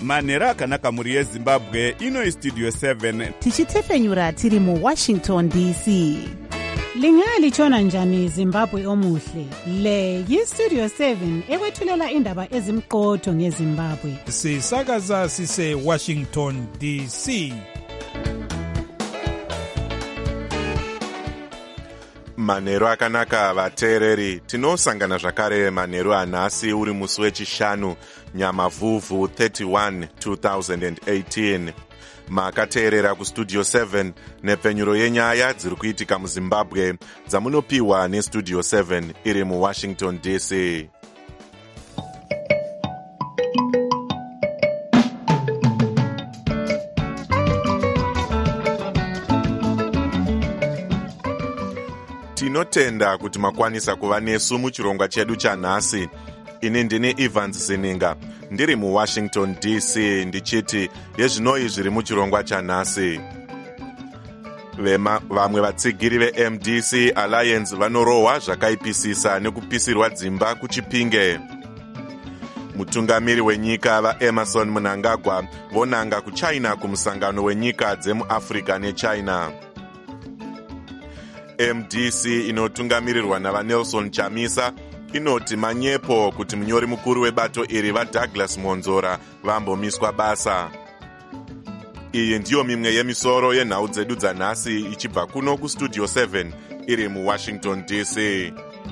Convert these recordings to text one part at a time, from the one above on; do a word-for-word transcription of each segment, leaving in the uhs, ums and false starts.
manhero akanaka mhuri yezimbabwe. Ino istudio seven tichitefenyura tiri muwashington D C. Lingalitshona njani Zimbabwe omuhle? Le yistudio seven ekwethulela indaba ezimqotho ngeZimbabwe. Sisakaza sise Washington D C. Manhero akanaka vateereri, tinosangana zvakare manhero anhasi uri musi wechishanu Nyamavhuvhu thirty-one two thousand eighteen. Makateerera kustudio seven nepfenyuro yenyaya dziri kuitika muZimbabwe dzamunopiwa nestudio seven iri muWashington D C. Tinotenda kuti makwanisa kuva nesu muchirongwa chedu chanhasi. Ini ndini Evans Zininga, ndiri muWashington D C, ndichiti yezvinoi zviri muchirongwa chanhasi. Vema, vamwe vatsigiri veM D C Alliance vanorohwa zvakaipisisa nekupisirwa dzimba kuChipinge. Mutungamiri wenyika vaEmerson Mnangagwa vonanga kuChina kumusangano wenyika dzemuAfrica neChina. M D C inotungamirirwa navaNelson Chamisa inoti manyepo kuti munyori mukuru webato iri vaDouglas Monzora vambomiswa basa. Iyi ndiyo mimwe yemisoro yenhau dzedu dzanhasi ichibva kuno kustudio seven iri muWashington D C.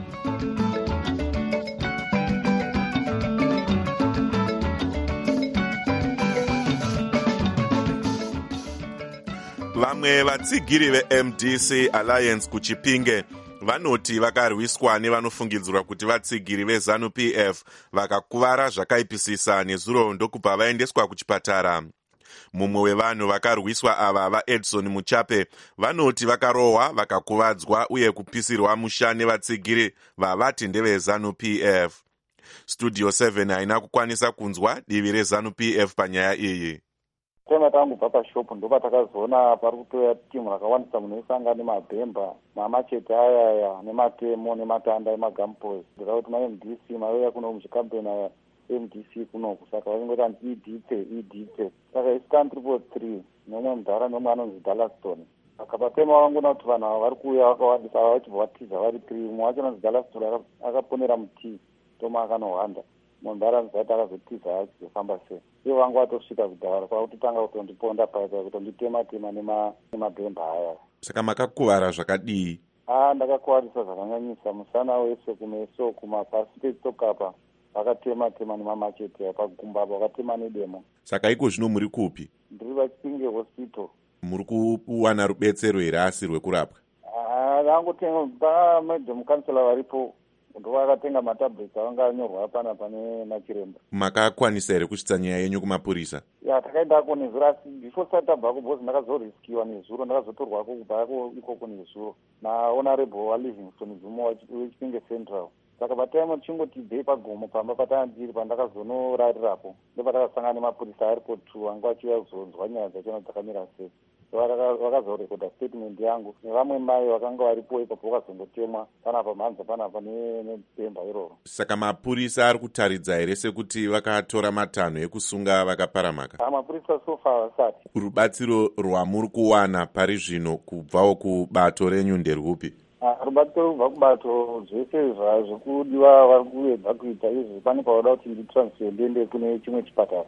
Vamwe vatsigiri veM D C Alliance kuChipinge vanoti vakarwiswa nevanofungidzirwa kuti vatsigiri veZANU-P F vakakuvara zvakaipisisa nezuro ndokubva vaendeswa kuchipatara. Mumwe wevanhu vakarwiswa ava vaEdson Muchape vanoti vakarohwa, vakakuvadzwa uye kupisirwa musha nevatsigiri vavati ndeveZANU-P F. Studio seven haina kukwanisa kunzwa divi reZANU-P F panyaya iyi. Tema tangu papa shop ndoba takazoona pari kutoya timu rakawandisa munosanga nemabhemba mamachete aya nematemo nematanda emagamboys ndikuti maM D C mauya kuno muchikampeni aya M D C kuno kusaka vaingoti idite idite saka iscan triple three nomwe mudhara nomwe anonzi Dallaston akapatema vangona kuti vanhu ava vari kuuya vakawandisa vachibva vatiza vari three umwe wacho anonzi Dallaston akaponera muti toma akanohwanda mundara nzati akazotiza achizofamba sei ivo vangu vatosvika kudhara kwakutotanga kutondiponda paita kutonditema-tema nemabhemba aya. Saka makakuvara zvakadii? Ah, ndakakuvarisa zvakanyanyisa musana wese kumeso kumapasi petsokapa vakatema-tema nemamachete pagumba apa vakatema nedemo. Saka iko zvino muri kupi? Ndiri vaChipinge hospital. Muri kuwana rubetsero here asi rwekurapwa? Ah, vangotenga madam kansela varipo ndo vakatenga matablets avanga anyorwa pana pane nachiremba. Makakwanisa here kusvitsa nyaya yenyu kumapurisa? Ya, takaendako nezuro asi before sati tabva kubhozi ndakazoriskiwa nezuro ndakazotorwako kubvako ikoko nezuro nahonorable waLivingston Zuma weChipinge Central. Saka pataimo tichingotibvei pagomo pamba patandiri pandakazonorarirapo ndopatakasangana nemapurisa aripo two anga vachiuya kuzonzwa nyaya dzachona dzakamira sei. Vakazorekodha statement yangu nevamwe mai vakanga varipo ipapo vakazongotemwa panapa mhanza panapa nebhemba iroro. Saka mapurisa ari kutaridza here sekuti vakatora matanho ekusunga vakaparamaka? Mapurisa sofa vasati. Rubatsiro rwamuri kuwana pari zvino kubvawo kubato renyu nderwupi? Rubatsiro rubva kubato zvese zvekudiwa vari kuedza kuita izvi pane pavada kuti nditransfer ndiende kune chimwe chipatara.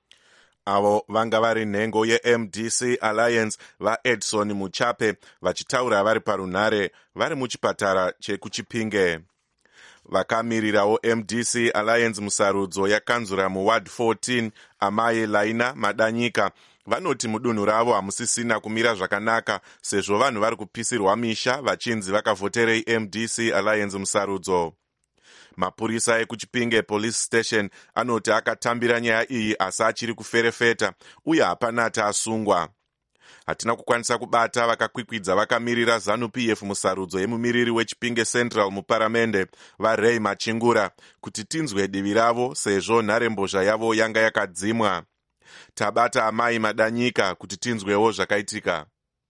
Avo vanga vari nhengo yeM D C Alliance vaEdson Muchape vachitaura vari parunhare vari muchipatara chekuChipinge. Vakamirirawo M D C Alliance musarudzo yakanzura muward fourteen Amai Laina Madanyika vanoti mudunhu ravo hamusisina kumira zvakanaka sezvo vanhu vari kupisirwa misha vachinzi vakavhoterei M D C Alliance musarudzo. Mapurisa ekuChipinge Police Station anoti akatambira nyaya iyi asi achiri kuferefeta uye hapana asungwa. Hatina kukwanisa kubata vakakwikwidza vakamirira ZANU-P F musarudzo yemumiriri weChipinge Central muparamende vaRay Machingura kuti tinzwe divi ravo sezvo nharembozha yavo yanga yakadzimwa. Tabata Amai Madanyika kuti tinzwewo zvakaitika.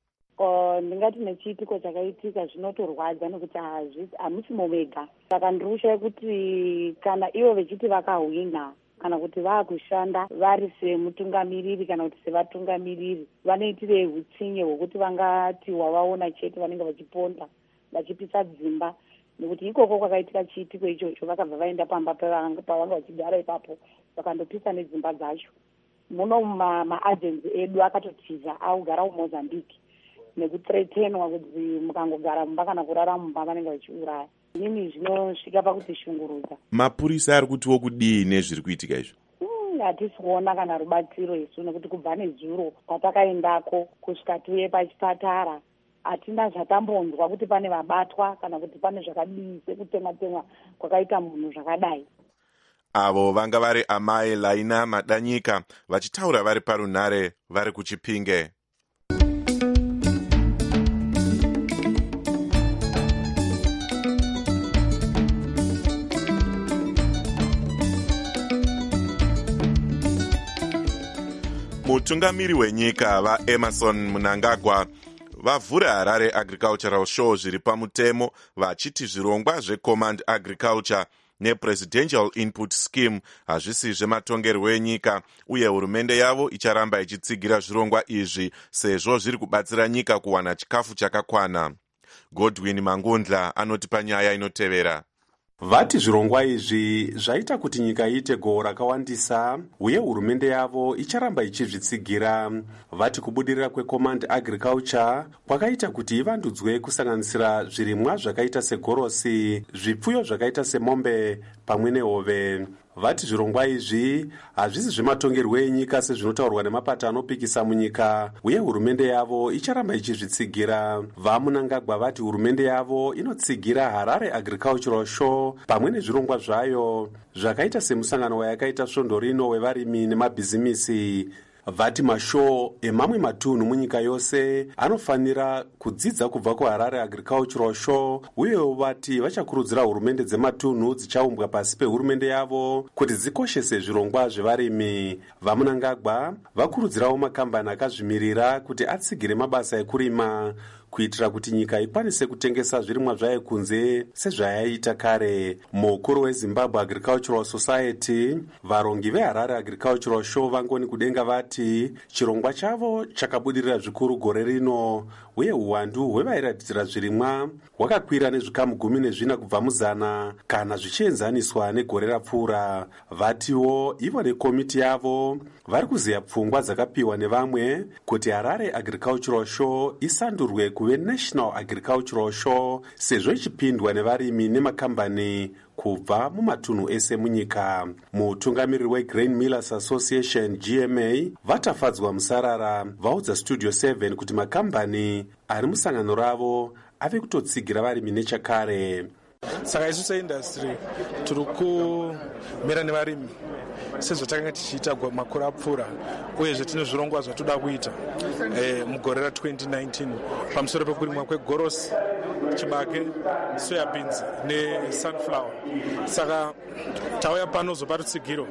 Ndingati nechiitiko chakaitika zvinotorwadza nekuti hamusi muvega. Saka ndiri kushaya kuti kana ivo vechiti vakahwina kana kuti vaakushanda vari semutungamiriri kana kuti sevatungamiriri vanoitire utsinye hwekuti vangati wavaona chete vanenge vachiponda vachipisa dzimba, nekuti ikoko kwakaitika chiitiko ichocho vakabva vaenda pamba pavanga vachigara ipapo vakandopisa nedzimba dzacho. Muno maagenzi edu akatotiza akugara muMozambique nekutretenwa kuti mukangogara mumba kana kurara mumba vanenge vachiuraya. Inini zvinosvika pakuti shungurudza. Mapurisa ari kutiwo kudii nezviri kuitika izvo? Hatisi kuona kana rubatsiro isu, nekuti kubva nezuro patakaendako kusvika tiuye pachipatara hatina zvatambonzwa kuti pane vabatwa kana kuti pane zvakadii sekutemwa-temwa kwakaita munhu zvakadai. Avo vanga vari amai Laina Madanyika vachitaura vari parunhare vari kuChipinge. Mutungamiri wenyika vaEmerson Mnangagwa vavhura Harare Agricultural Show zviri pamutemo vachiti zvirongwa zveCommand Agriculture nePresidential Input Scheme hazvisi zvematongerwo enyika uye hurumende yavo icharamba ichitsigira zvirongwa izvi sezvo zviri kubatsira nyika kuwana chikafu chakakwana. Godwin Mangundla anoti panyaya inotevera. Vati zvirongwa izvi zvaita kuti nyika iite gohwo rakawandisa uye hurumende yavo icharamba ichizvitsigira. Vati kubudirira kweCommand Agriculture kwakaita kuti ivandudzwe kusanganisira zvirimwa zvakaita segorosi, zvipfuyo zvakaita semombe pamwe nehove. Vati zvirongwa izvi hazvisi zvematongerwo enyika sezvinotaurwa nemapato anopikisa munyika uye hurumende yavo icharamba ichizvitsigira. VaMnangagwa vati hurumende yavo inotsigira Harare Agricultural Show pamwe nezvirongwa zvayo zvakaita semusangano wayakaita svondo rino wevarimi nemabhizimisi. Vati mashow emamwe matunhu munyika yose anofanira kudzidza kubva kuHarare Agricultural Show uyewo vati vachakurudzira hurumende dzematunhu dzichaumbwa pasi pehurumende yavo kuti dzikoshese zvirongwa zvevarimi. VaMnangagwa vakurudzirawo makambani akazvimirira kuti atsigire mabasa ekurima kuitira kuti nyika ikwanise kutengesa zvirimwa zvayo kunze sezvayaita kare. Mukuru weZimbabwe Agricultural Society, varongi veHarare Agricultural Show vangoni kudenga vati chirongwa chavo chakabudirira zvikuru gore rino uye uwandu hwevairatidzira zvirimwa hwakakwira nezvikamu gumi nezvina kubva muzana kana zvichienzaniswa negore rapfuura. Vatiwo ivo nekomiti yavo vari kuziya pfungwa dzakapiwa nevamwe kuti Harare Agricultural Show isandurwe kuve National Agricultural Show sezvo ichipindwa nevarimi nemakambani kubva mumatunhu ese munyika. Mutungamiriri weGrain Millers Association G M A vatafadzwa musarara vaudza Studio seven kuti makambani ari musangano ravo ave kutotsigira varimi nechakare. Saka isu seindastry tiri kumira nevarimi sezvatakanga tichiita makore apfuura uyezve tine zvirongwa zvatoda kuita e, mugore ra twenty nineteen pamusoro pekurimwa kwegorosi, chibage, soyabeans nesunflower. Saka tauya pano zopa rutsigiro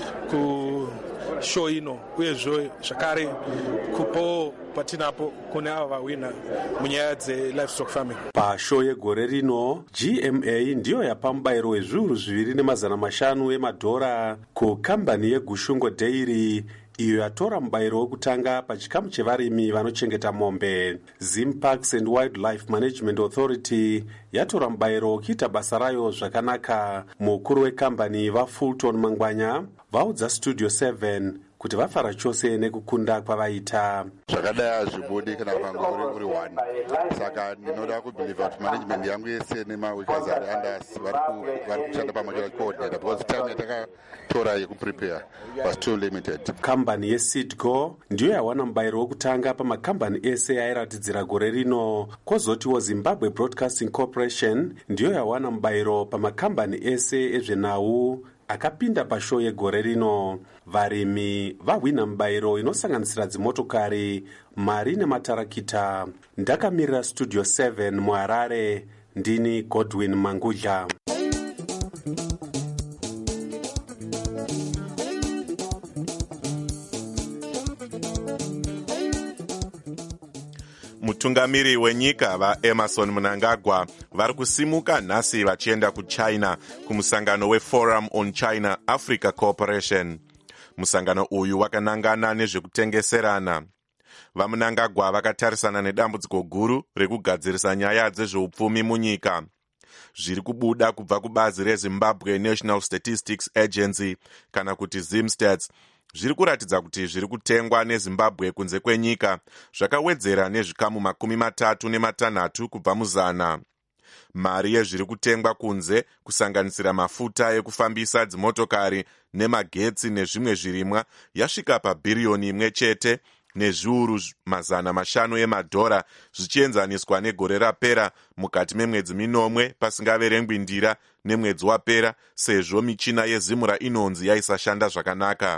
kushow ino uyezve zvakare kupo patinapo kune ava vawina munyaya dze-livestock farming. Pashow yegore rino G M A ndiyo yapa mubayiro wezviuru zviviri nemazana mashanu emadhora kukambani yeGushungo Dairy iyo yatora mubayiro wekutanga pachikamu chevarimi vanochengeta mombe. Zim Parks and Wildlife Management Authority yatora mubayiro wokuita basa rayo zvakanaka. Mukuru wekambani vaFulton Mangwanya vaudza Studio seven kuti vafara chose nekukunda kwavaita. Zvakadai hazvibudi kana ukanga uri uri one. Saka ndinoda kubhiliva kuti management yangu yese nemaworkers ari unders vari kushanda pamwe coordinator because time yatakatora yekuprepare was too limited. Kambani yeSeedco ndiyo yawana mubayiro wekutanga pamakambani ese airatidzira gore rino. Kwozotiwo Zimbabwe Broadcasting Corporation ndiyo yawana mubayiro pamakambani ese ezvenhau akapinda pashow yegore rino. Varimi vahwina mubayiro inosanganisira dzimotokari, mari nematarakita. Ndakamirira Studio seven muHarare, ndini Godwin Mangudla. mutungamiri wenyika vaEmerson Mnangagwa vari kusimuka nhasi vachienda kuchina kumusangano weForum on China Africa Cooperation. Musangano uyu wakanangana nezvekutengeserana. VaMnangagwa vakatarisana nedambudziko guru rekugadzirisa nyaya dzezveupfumi munyika. Zviri kubuda kubva kubazi reZimbabwe National Statistics Agency kana kuti ZimStats zviri kuratidza kuti zviri kutengwa neZimbabwe kunze kwenyika zvakawedzera nezvikamu makumi matatu nematanhatu kubva muzana. Mari yezviri kutengwa kunze kusanganisira mafuta ekufambisa dzimotokari nemagetsi nezvimwe zvirimwa yasvika pabhiriyoni imwe chete nezviuru mazana mashanu emadhora zvichienzaniswa negore rapera mukati memwedzi minomwe pasingaverengwi ndira nemwedzi wapera sezvo michina yezimura inonzi yaisashanda zvakanaka.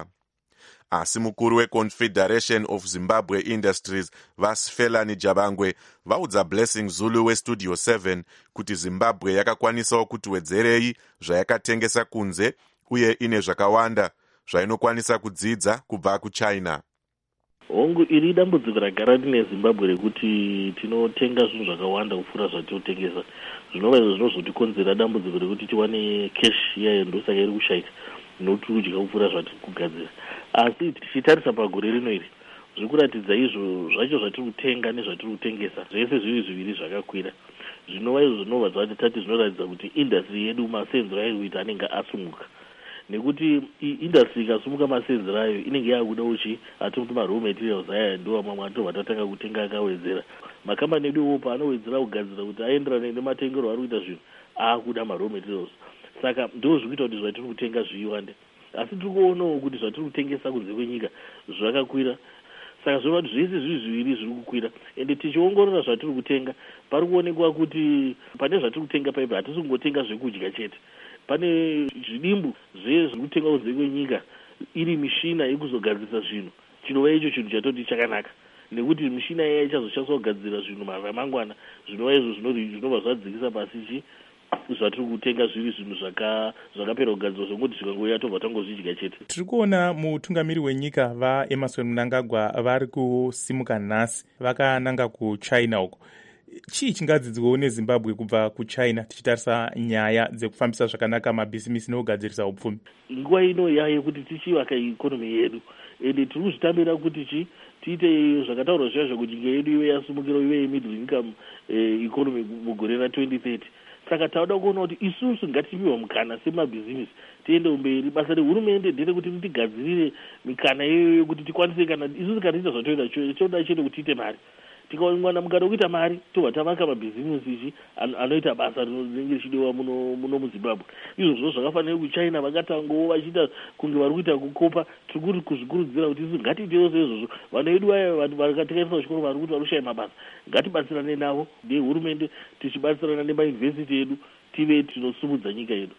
Asi mukuru weConfederation of Zimbabwe Industries Vasfelani Jabangwe vaudza Blessing Zulu weStudio seven kuti Zimbabwe yakakwanisawo kuti wedzerei zvayakatengesa kunze uye ine zvakawanda zvainokwanisa kudzidza kubva kuChina. Hongu iri dambudziko ragara rine Zimbabwe rekuti tinotenga zvinhu zvakawanda kupfuura zvatinotengesa. Zvinova izvo zvinozotikonzera dambudziko rekuti tiwane cash iya ndosaka iri kushaika nokuti kudya kupfuura zvatiri kugadzira. Asi tichitarisa pagore rino iri zviri kuratidza izvo zvacho zvatiri kutenga nezvatiri kutengesa zvese zviri zviviri zvakakwira. Zvinova izvo zvinobva zvati tati zvinoratidza kuti industry yedu masenzero airi kuita anenge asumuka. Nekuti industry ikasumuka masenzero ayo inenge yakuda uchi ati kuti ma-raw materials aya ndo mamwe atobva tatanga kutenga akawedzera. Makambani edu iwo paanowedzera kugadzira kuti aenderane nematengero ari kuita zvinhu akuda ma-raw materials. Saka ndo zviri kuita kuti zvatiri kutenga zviwande. Asi tiri kuonawo kuti zvatiri kutengesa kunze kwenyika zvakakwira. Saka zvova kuti zvese zviri zviviri zviri kukwira. Ende tichiongorora zvatiri kutenga pari kuonekwa kuti pane zvatiri kutenga paipa hatisi kungotenga zvekudya chete. Pane zvidimbu zviri kutenga kunze kwenyika iri mishina yekuzogadzirisa zvinhu. Chinova icho chinhu chatoti chakanaka. Nekuti mishina iya ichazoshandiswa kugadzira zvinhu ramangwana. Zvinova izvo zvinobva zvadzikisa pasi chi zvatiri kutenga zviri zvinhu zvakapera kugadzirwa zvokuti zvikangoya tobva tangozvidya chete. Tiri kuona mutungamiri wenyika vaEmerson Mnangagwa vari kusimuka nhasi vakananga kuChina uko. Chii chingadzidzwawo neZimbabwe kubva kuChina tichitarisa nyaya dzekufambisa zvakanaka mabhisimisi nekugadzirisa upfumi? Nguva ino yayo kuti tichivaka ikonomi yedu ende tiri kuzvitambira kuti chi tiite zvakataurwa zviya zvakuti nyika yedu ive yasumukira ive yemiddle income economy mugore ra twenty thirty. Saka tauda kuona kuti isusu ngatipiwa mukana semabhizinesi tiende mberi. Basa rehurumende nderekuti tigadzirire mikana iyoyo kuti tikwanise kana isusu kana tiita zvatoida choda chete kuti tiite mari. Tikawana mukana wekuita mari tobva tavaka mabhizinesi ichi anoita basa rinenge richidiwa muno muno muZimbabwe. Izvo zvino zvakafanira kuChina vakatangawo vachiita kunge vari kuita kukopa. Tiri kuti kuzvikurudzira kuti isusu ngatiitewo seizvozvo. Vana vedu vaya vakatengesa kuchikoro vari kuti vanoshaya mabasa ngatibatsirane navo nehurumende tichibatsirana nemayunivhesiti edu tive tinosumudza nyika yedu.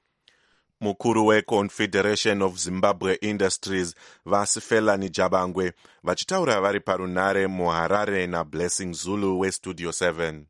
Mukuru weConfederation of Zimbabwe Industries Vasfelani Jabangwe vachitaura vari parunare muHarare naBlessing Zulu weStudio seven.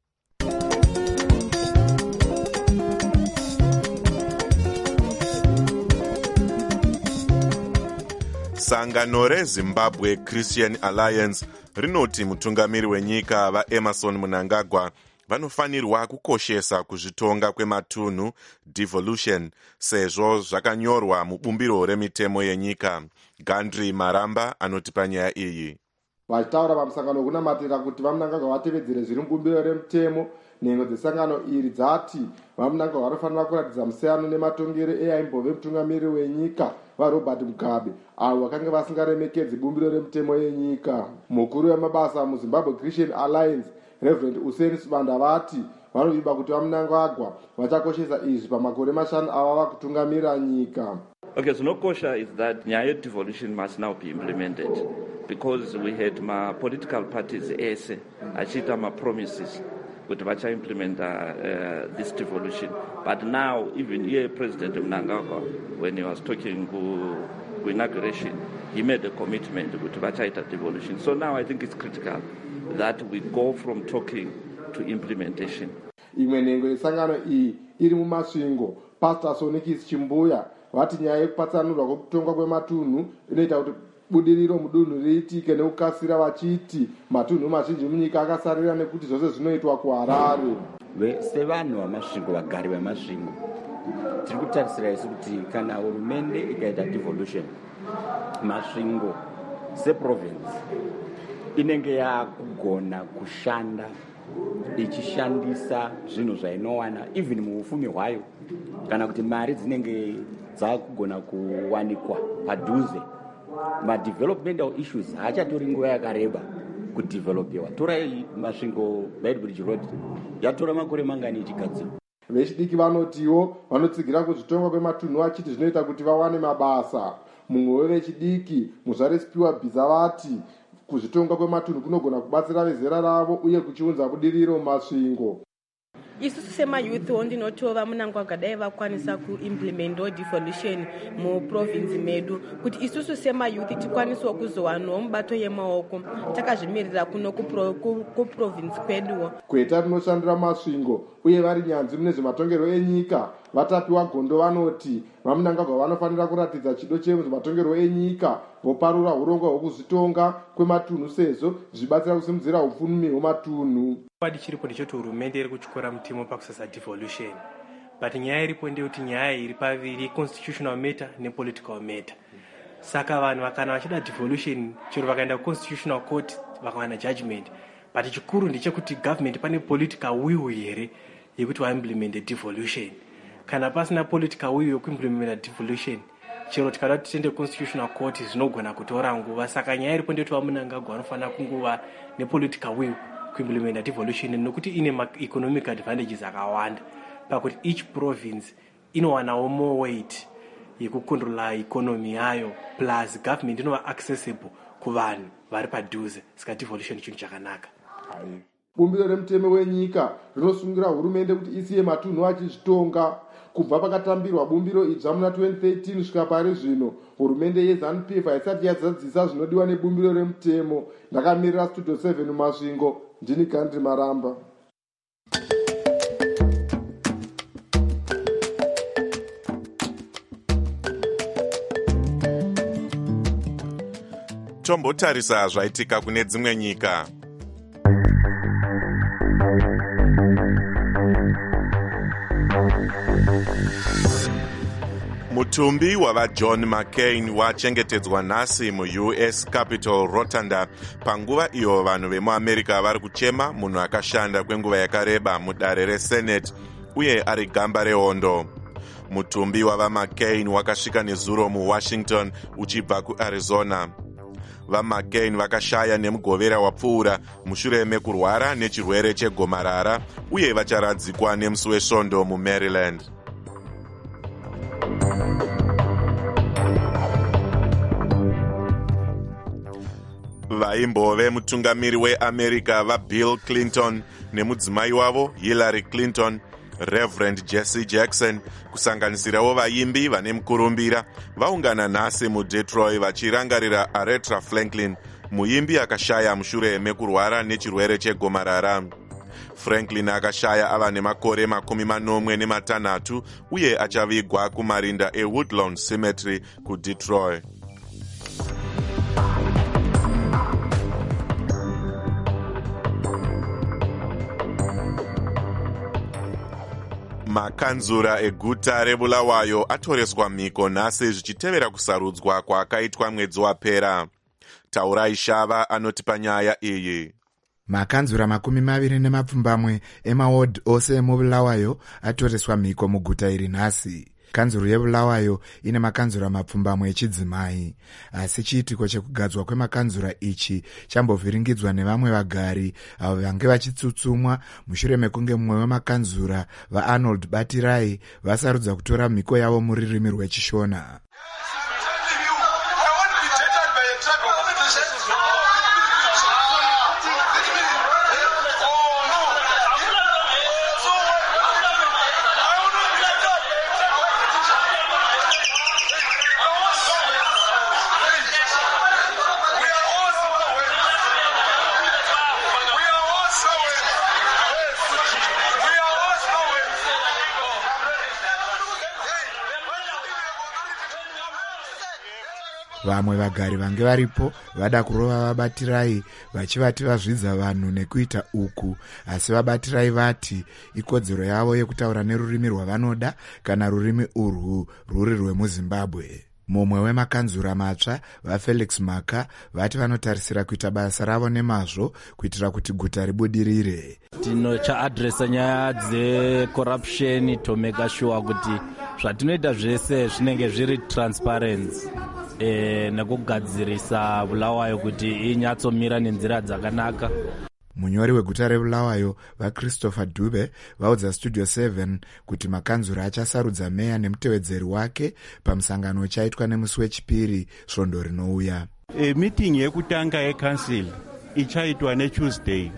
Sangano reZimbabwe Christian Alliance rinoti mutungamiri wenyika vaEmerson Mnangagwa vanofanirwa kukoshesa kuzvitonga kwematunhu devolution sezvo zvakanyorwa mubumbiro remitemo yenyika. Gandri Maramba anotipa nyaya iyi. Vachitaura pamusangano kunamatira kuti vaMnangagwa vatevedzere zviri mubumbiro remitemo, nhengo dzesangano iri dzati vaMnangagwa vanofanira kuratidza musiyano nematongero eimbove mutungamiri wenyika vaRobert Mugabe avo vakanga vasingaremekedzi bumbiro remitemo yenyika. Mukuru wemabasa muZimbabwe Christian Alliance Reverend Hussein Subanda vati vanoviba kuti vaMnangagwa vachakoshesa izvi pamakore mashanu ava vakutungamira nyika. Okay, so no kosher is that nyaya devolution must now be implemented because we had my political parties ese achita ma promises kuti vacha implement uh, uh, this devolution. But now even here President Mnangagwa, when he was talking to, to inauguration, he made a commitment kuti vachaita devolution. So now I think it's critical that we go from talking to implementation. Imwe nhengo yesangano iyi iri mumasvingo. Pastor Sonikis Chimbuya vati nyaya yekupatsanurwa kwekutongwa kwematunhu inoita kuti budiriro mudunhu riitike nekukasira, vachiti matunhu mazhinji munyika akasarira nekuti zvose zvinoitwa kuharare. Sevanhu vamasvingo, vagari vemasvingo, tiri kutarisira isu kuti kana hurumende ikaita devolution, masvingo seprovince inenge yakugona kushanda ichishandisa zvinhu zvainowana even muufumi hwayo, kana kuti mari dzinenge dzakugona kuwanikwa padhuze. Madevelopmental issues haachatori nguva yakareba kudevelopiwa. Torai masvingo Beitbridge Road yatora makore mangani ichigadzirwa. Vechidiki vanotiwo vanotsigira kuzvitonga kwematunhu vachiti zvinoita kuti vawane mabasa. Mumwe wevechidiki Muzvare Spiwa Bhiza vati kuzvitonga kwematunhu kunogona kubatsira vezera ravo uye kuchiunza budiriro mumasvingo. Isusu semayouth ndinotova Mnangagwa dai vakwanisa kuimplementa devolution muprovince medu kuti isusu semayouth tikwanisewo kuzowanawo mubato yemaoko takazvimirira kuno kuprovince kweduwo. Kweta rinoshandira masvingo uye vari nyanzvi mune zvematongerwo enyika vatapiwa gondo vanoti vaMnangagwa vanofanira kuratidza chido chezvematongerwo enyika voparura urongwa hwekuzvitonga kwematunhu sezvo zvibatsira kusimudzira upfumi hwematunhu. Padi chiripo ndechoti hurumende iri kuchikora mutemo pakusasa devolution, but nyaya iripo ndeyekuti nyaya iri paviri constitutional matter nepolitical matter. Saka vanhu vakana vachida devolution chero vakaenda constitutional court vakawana judgment, but chikuru ndechekuti government pane political will here yekuti vaimplement devolution. Kana pasina political will yekuimplement devolution, chero tikada kuti tiende constitutional court zvinogona kutora nguva. Saka nyaya iripo ndeyekuti vaMnangagwa vanofanira kunguva nepolitical will kuimplementa devolution nokuti ine ma-economic advantages akawanda pakuti each province inowanawo more weight yekukontrola economy yayo, plus government inova accessible kuvanhu vari padhuze. Saka devolution chinhu chakanaka. Bumbiro remutemo wenyika rinosungira hurumende kuti isiye matunhu achizvitonga. Kubva pakatambirwa bumbiro idzva muna twenty thirteen kusvika pari zvino, hurumende yeZANU-P F haisati yazadzisa zvinodiwa nebumbiro remutemo. Ndakamirira Studio seven mumasvingo, ndini Gandhi Maramba. Tombotarisa zvaitika kune dzimwe nyika. Mutumbi wavaJohn McCain wachengetedzwa nhasi muU S capital Rotunda panguva iyo vanhu vemuAmerica vari kuchema munhu akashanda kwenguva yakareba mudare reSenate uye ari gamba rehondo. Mutumbi wavaMcCain wakasvika nezuro muWashington uchibva kuArizona. VaMcCain vakashaya nemugovera wapfuura mushure mekurwara nechirwere chegomarara uye vacharadzikwa nemusi wesvondo muMaryland. Vaimbove mutungamiri weAmerica vaBill Clinton nemudzimai wavo Hillary Clinton, Reverend Jesse Jackson, kusanganisirawo vaimbi vane mukurumbira, vaungana nhasi muDetroit vachirangarira Aretha Franklin, muimbi akashaya mushure mekurwara nechirwere chegomarara. Franklin akashaya ava nemakore makumi manomwe nematanhatu uye achavigwa kumarinda eWoodlawn Cemetery kuDetroit. Makanzura eguta reBulawayo atoreswa mhiko nhasi zvichitevera kusarudzwa kwakaitwa mwedzi wapera. Taurai Shava anoti panyaya iyi. Makanzura makumi maviri nemapfumbamwe emaward ose emuBulawayo atoreswa mhiko muguta iri nhasi. Kanzuru yeBulawayo ine makanzura mapfumbamwe echidzimai, asi chiitiko chekugadzwa kwemakanzura ichi chambovhiringidzwa nevamwe vagari avo vange vachitsutsumwa mushure mekunge mumwe wemakanzura vaArnold Batirai vasarudza kutora mhiko yavo muririmi rwechishona. vamwe vagari vange varipo vada kurova vabatirai vachivati vazvidza vanhu nekuita uku, asi vabatirai vati ikodzero yavo yekutaura nerurimi rwavanoda kana rurimi urwu rwuri rwemuzimbabwe. Mumwe wemakanzura matsva vafelix maka vati vanotarisira kuita basa ravo nemazvo kuitira kuti guta ribudirire. Tinochaadresa nyaya dzecorruption to make sure kuti zvatinoita zvese zvinenge zviri transparency e, nekugadzirisa Bulawayo kuti inyatsomira nenzira dzakanaka. Munyori weguta reBulawayo vaChristopher Dube vaudza Studio seven kuti makanzura achasarudza meya nemutevedzeri wake pamusangano uchaitwa nemusi wechipiri svondo rinouya. E, meeting yekutanga yeCouncil ichaitwa neTuesday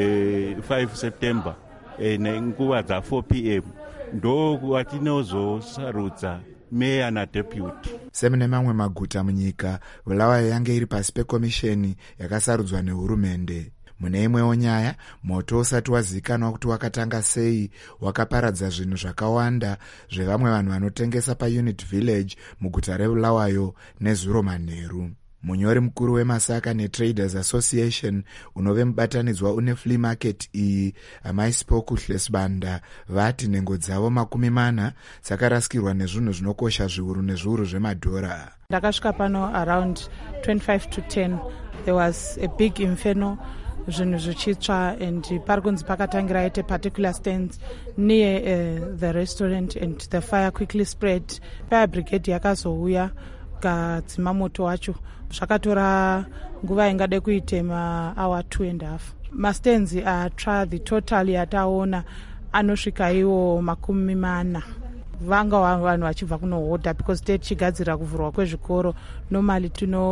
e, five September e, nenguva dza four p m ndo kwatinozosarudza meya nadeputy. Semine mamwe maguta munyika, Bulawayo yange iri pasi pekomisheni yakasarudzwa nehurumende. Mune imwewo nyaya, moto usati wazivikanwa kuti wakatanga sei wakaparadza zvinhu zvakawanda zvevamwe vanhu vanotengesa paUnit Village muguta reBulawayo nezuro manheru. Munyori mukuru wemasaka neTraders Association unove mubatanidzwa une flea market iyi amaisipoku Hlesbanda vati nhengo dzavo makumi mana dzakarasikirwa nezvinhu zvinokosha zviuru nezviuru zvemadhora. Ndakasvika pano around twenty-five to ten. There was a big inferno, zvinhu zvichitsva, and pari kunzi pakatangira at a particular stand near uh, the restaurant, and the fire quickly spread. Fire brigade yakazouya kadzima moto wacho, zvakatora nguva ingade kuite mahour two and a half. Mastenzi atsva, the total yataona anosvika iwo makumi mana. Vanga vanhu vachibva kunohodha because tichigadzira kuvhurwa kwezvikoro normally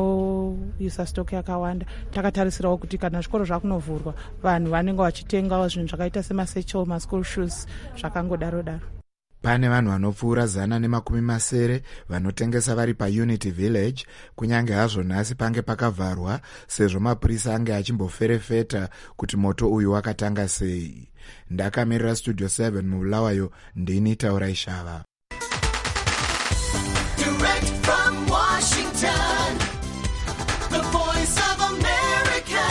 tinoisa stock yakawanda. Takatarisirawo kuti kana zvikoro zvakunovhurwa vanhu vanenge vachitengawo zvinhu zvakaita semasechel, maschool shoes, zvakangodaro daro. Pane vanhu vanopfuura zana nemakumi masere vanotengesa vari paUnity Village, kunyange hazvo nhasi pange pakavharwa sezvo mapurisa ange achimboferefeta kuti moto uyu wakatanga sei. Ndakamirira Studio seven muBulawayo, ndini Taura Ishava. Direct from Washington, the voice of America,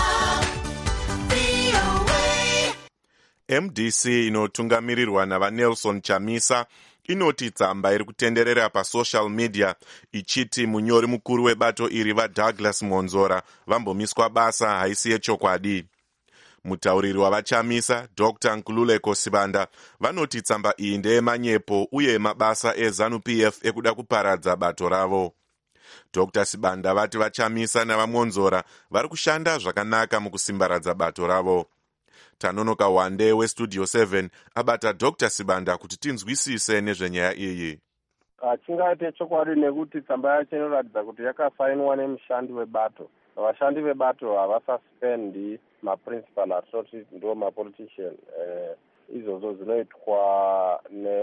V O A. M D C inotungamirirwa navaNelson Chamisa inoti tsamba iri kutenderera pasocial media ichiti munyori mukuru webato iri vaDouglas Monzora vambomiswa basa haisi yechokwadi. Mutauriri wavachamisa Doctor Nkululeko Sibanda vanoti tsamba iyi ndeyemanyepo uye mabasa eZANU P F ekuda kuparadza bato ravo. Doctor Sibanda vati vachamisa navaMonzora vari kushanda zvakanaka mukusimbaradza bato ravo. Tanonoka Wande weStudio seven abata Doctor Sibanda kuti tinzwisise nezvenyaya iyi. Chingaite chokwadi nekuti tsamba yacho inoratidza kuti yakasainwa nemushandi webato. Vashandi vebato havasaspendi maprincipal authorities ndo mapolitician. Eh, izvozvo zvinoitwa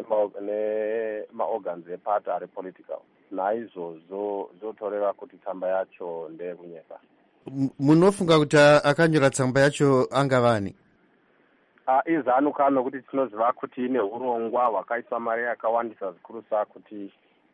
nemaorgans epato ari political. Naizvozvo zvotoreva kuti tsamba yacho ndeyekunyepa. Munofunga kuti akanyora tsamba yacho angavani? Uh, izanu kano kuti tinoziva kuti ine urongwa hwakaiswa mari yakawandisa zvikuru sa kuti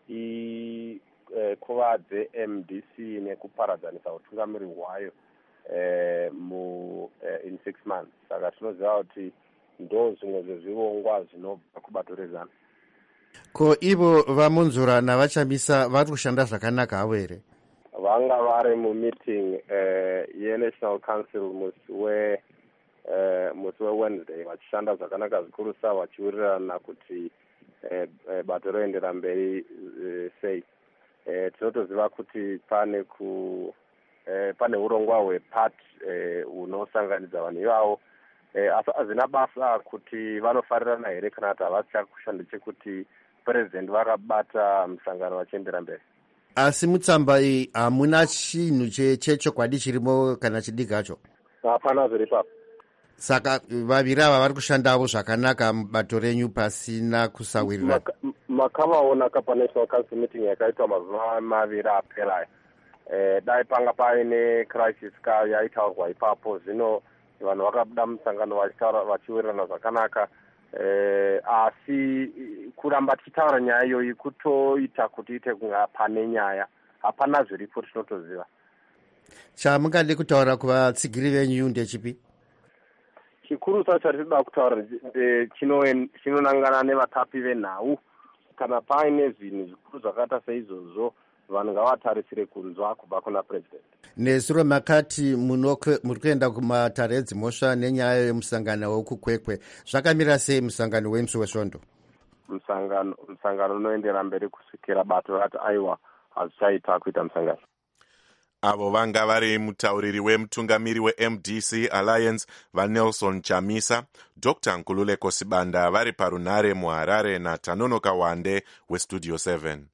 i eh, kuvadze M D C nekuparadzanisa utungamiri hwayo eh, mu eh, in six months. Saka tinoziva kuti ndo zvimwe zvezvirongwa zvinobva kubato rezanu. Ko ivo vaMonzora navachamisa vari kushanda zvakanaka havo here? Vanga vari mumeeting eh, yeNational Council musi we Uh, musi weWednesday vachishanda zvakanaka zvikuru sa vachiwirirana kuti eh, eh, bato roendera mberi eh, sei. Eh, tinotoziva kuti pane ku eh, pane urongwa hwepart eh, unosanganidza vanhu ivavo eh, asi hazina basa kuti vanofarirana here kana kuti havasi chakushanda chekuti president vakabata musangano vachiendera mberi. Asi mutsamba iyi hamuna chinhu chechokwadi chirimo kana chidiki hacho? Hapana zviri ipapo. Saka vaviri ava vari kushandavo zvakanaka mubato renyu pasina kusawirira? Makavaona kapaNational Council meeting yakaitwa mazuva maviri apera. Eh, dai panga paine crisis ka yaitaurwa ipapo, zvino vanhu vakabuda musangano vachitaura vachiwirirana zvakanaka. Eh, asi kuramba tichitaura nyaya iyoyi kutoita kuti ite kunga pane nyaya. hapana zviripo tinotoziva. chamungade kutaura kuvatsigiri venyu ndechipi? chikuru sacho chatinoda kutaura chinonangana nevatapi venhau. Kana paine zvinhu zvikuru zvakaita seizvozvo vanhu ngavatarisire kunzwa kubva kuna president. Nesuro makati muri kuenda kumatare edzimhosva nenyaya yemusangano wekukwekwe, zvakamira sei musangano wemusi wesvondo? musangano musangano unoendera mberi kusvikira bato rati aiwa hazvichaita kuita musangano. Avo vanga vari mutauriri wemutungamiri weM D C Alliance vaNelson Chamisa, Doctor Nkululeko Sibanda vari parunhare muHarare naTanonoka Wande weStudio seven.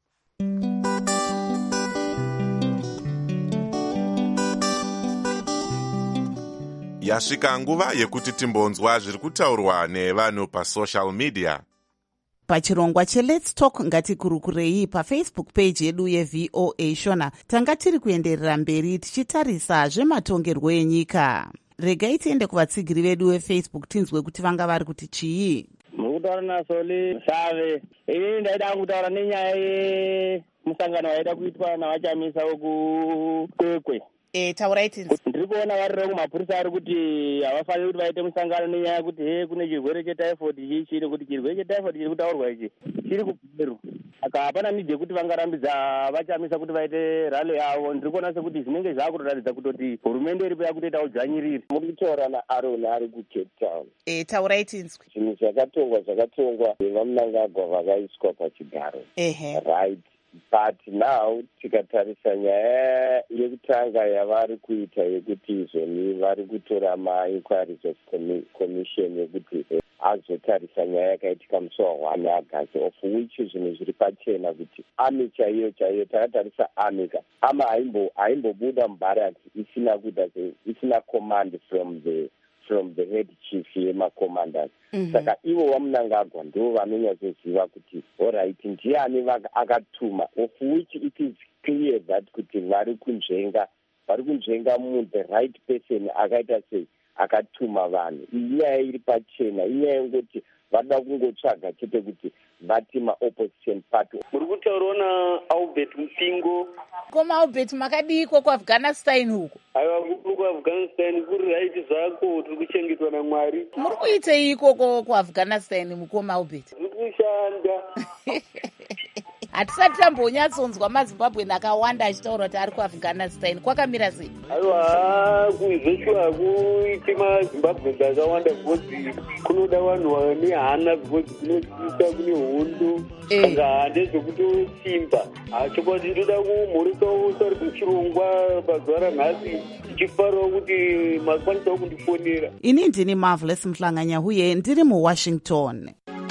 Yasvika nguva yekuti timbonzwa zviri kutaurwa nevanhu pasocial media. Pachirongwa cheLet's Talk ngatikurukurei pafacebook page yedu yeV O A Shona tanga tiri kuenderera mberi tichitarisa zvematongerwo enyika. Regai tiende kuvatsigiri vedu veFacebook tinzwe kuti vanga vari kuti chii. Mukutaura naSoli Save. Ini ndaida kutaura nenyaya yemusangano waida kuitwa navachamisa wekukwekwe. Eh, taurai tinzwe. Ndiri kuona vari kumapurisa ari kuti havafaniri kuti vaite musangano nenyaya yekuti he kune chirwere chetyphoid chichiri kuti chirwere chetyphoid chiri kutaurwa ichi chiri kubveru. Saka hapana nidhi yekuti vangarambidza vachamisa kuti vaite rally yavo. Ndiri kuona sekuti zvinenge zvaakutoratidza kutoti hurumende iripo yakutoita udzvanyiriri. Muri kutaura naAron ari kuCape Town. Eh, taurai tinzwe. Zvinhu zvakatongwa zvakatongwa vaMnangagwa vakaiswa pachigaro. Ehe. Right. But now tikatarisa nyaya yekutanga yavari kuita yekuti izvoni vari kutora ma-inquiries of commission yekuti azotarisa nyaya yakaitika musi wa1 August, of which zvinhu zviri pachena kuti ami chaiyo chaiyo takatarisa amika ama haimbobuda mubarracks isina kuita isina command from the from the head chief yemacommanders. Mm-hmm. Saka ivo vaMnangagwa ndo vanonyatsoziva kuti alright ndiani akatuma, of which it is clear that kuti vari kunzvenga vari kunzvenga munhu the right person akaita sei akatuma vanhu. Inyaya iri pachena, inyaya yekuti vada kungotsvaga chete kuti vati maopposition party. Muri kutaurawo naAlbert Mpingo. Koma Albert makadiko kuAfghanistan huko? Aiwa, kuri kuAfghanistan kuri right zvako tiri kuchengetwa naMwari. Muri kuitei ikoko kuAfghanistan mukoma Albert? Muri kushanda. Hatisati tambonyatsonzwa maZimbabwe akawanda achitaura kuti ari kuAfghanistan. Kwakamira sei? Aiwa, kuizveshuwa kuiti maZimbabwe akawanda because kunoda vanhu vane hana because kunoita kune hondo. Saka ndezvekutosimba. Chokwadi ndoda kumhurisawo sari kuchirongwa pazuva ranhasi tichifarawo kuti makwanisawo kundifonera. Ini ndini Marvelous Mhlanganya huye ndiri muWashington.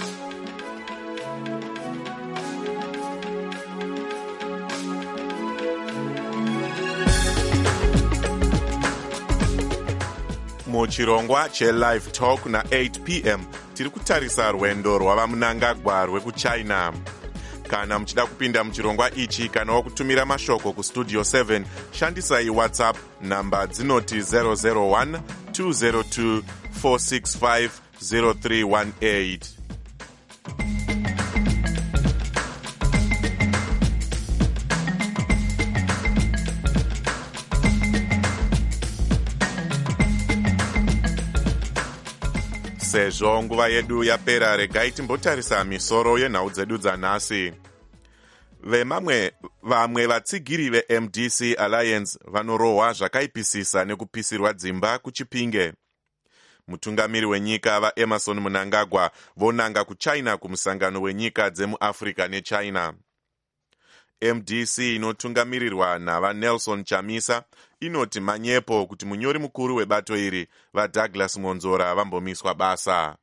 Muchirongwa cheLive Talk na8 p m tiri kutarisa rwendo rwavaMnangagwa rwekuchina. Kana muchida kupinda muchirongwa ichi kana wakutumira mashoko kuStudio seven, shandisai WhatsApp namba dzinoti zero zero one two zero two four six five zero three one eight. Sezvo nguva yedu yapera, regai timbotarisa misoro yenhau dzedu dzanhasi. Vemamwe vamwe vatsigiri veM D C Alliance vanorohwa zvakaipisisa nekupisirwa dzimba kuChipinge. Mutungamiri wenyika vaEmmerson Mnangagwa vonanga kuChina kumusangano wenyika dzemuAfrica neChina. M D C inotungamirirwa navaNelson Chamisa inoti manyepo kuti munyori mukuru webato iri vaDouglas Monzora vambomiswa basa.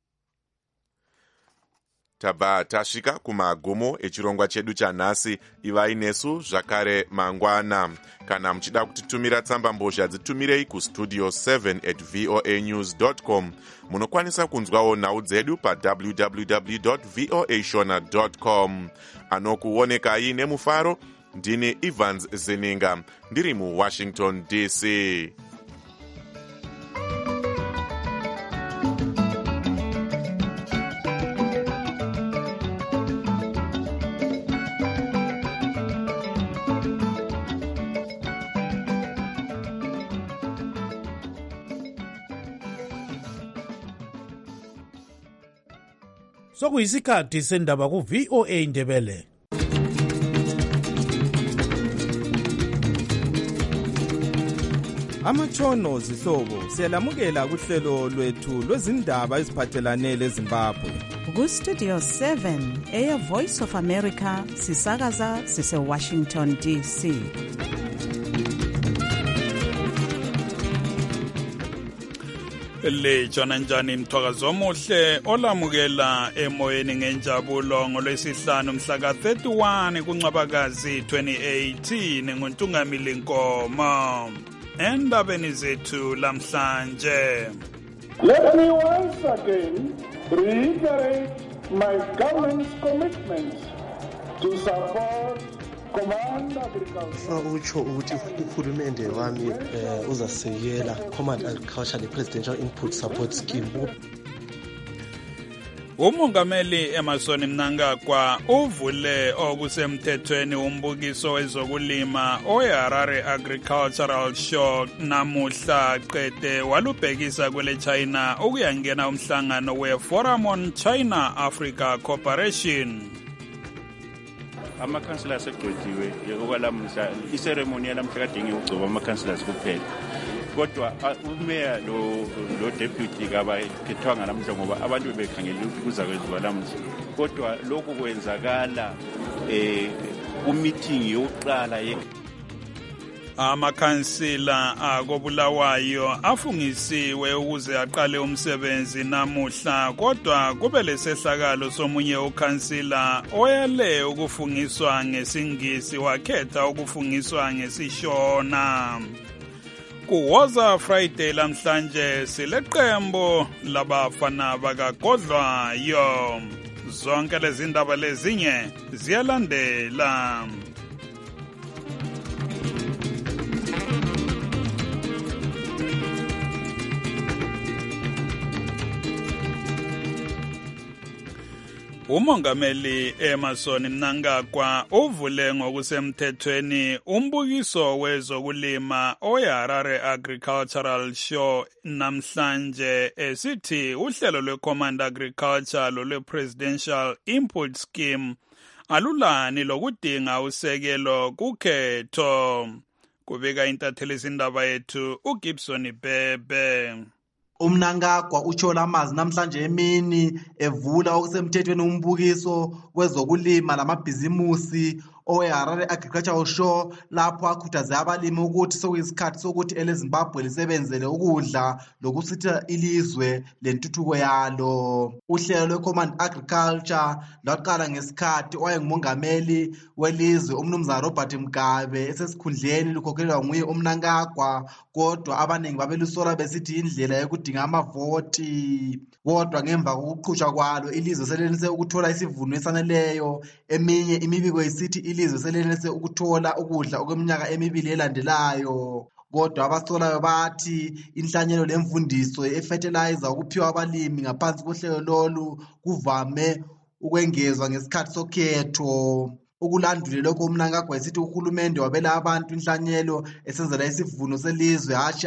Tabva tasvika kumagumo echirongwa chedu chanhasi. Ivai nesu zvakare mangwana. Kana muchida kutitumira tsamba mbozha dzitumirei kustudio seven at voa news dot com. Munokwanisa kunzwawo nhau dzedu pa w w w dot voa shona dot com. Anokuonekai nemufaro ndini Evans Zeninga ndiri muWashington D C. sokuyisikhathi sendaba ku-V O A Ndebele. Amatshono zihlobo siyalamukela kuhlelo lwethu lwezindaba eziphathelane leZimbabwe. Ku-Studio seven, Air Voice of America, sisakaza sise-Washington D C. Lejona njani mthwakazi omuhle olamukela emoyeni ngenjabulo ngolwesihlanu mhla ka thirty-one kuNcwabakazi twenty eighteen nguNtungamili Nkomo. Endabeni zethu lamhlanje. Let me once again reiterate my government's commitment to support Command Agriculture. Utsho ukuthi uhulumende wami uzasekela Command Agriculture Presidential Input Support Scheme. Umongameli Emmerson Mnangagwa uvule okusemthethweni umbukiso wezokulima oHarare Agricultural Show namuhla qede walubhekisa kwele China ukuyangena umhlangano we-Forum on China Africa Cooperation. Amakhansela asegcwethiwe okwalamuhla iceremony yalamhla kadinge ugcoba amakhanselas kuphela. Kodwa umeya lo lo deputy kabakhethwanga namhla ngoba abantu bebekhangela ukuthi kuza kwenziwa lamuhla. Kodwa lokhu kwenzakala eh umeeting yokuqala ye amakhansela akobulawayo afungisiwe ukuze aqale umsebenzi namuhla kodwa kube lesehlakalo somunye ukhansela oyale ukufungiswa ngesingisi wakhetha ukufungiswa ngesishona. Kuwoza Friday lamhlanje sileqembo labafana bakagodlwayo. Zonke lezi ndaba lezinye ziyalandela. Umongameli Emmerson Mnangagwa uvule ngokusemthethweni umbukiso wezokulima oHarare Agricultural Show namhlanje esithi uhlelo lweCommand Agriculture lolwe-Presidential Input Scheme alulani lokudinga usekelo kukhetho. Kubika intatheli izindaba yethu uGibson Bebe. Umnangagwa utshola amazwi namhlanje emini evula okusemthethweni umbukiso wezokulima lamabhizimusi oHarare Agricultural Show lapho akhuthaze abalimi ukuthi sokuyisikhathi sokuthi eleZimbabwe lisebenzele ukudla lokusitha ilizwe lentuthuko yalo. Uhlelo lweCommand Agriculture lwaqala ngesikhathi owayengumongameli welizwe umnumzana Robert Mugabe esesikhundleni lukhokhelwa nguye uMnangagwa kodwa abaningi babelusola besithi indlela yokudinga amavoti. Kodwa ngemva kokuqhutshwa kwalo ilizwe selenelise ukuthola isivuno esaneleyo. Eminye imibiko isithi ilizwe selenelise ukuthola ukudla okweminyaka emibili elandelayo. Kodwa abasolayo bathi inhlanyelo lemfundiso efertilizer ukuphiwa abalimi ngaphansi kohlelo lolu kuvame ukwengezwa ngesikhathi sokhetho. Ukulandule lokho uMnangagwa esithi uhulumende wabela abantu inhlanyelo esenzela isivuno selizwe hashi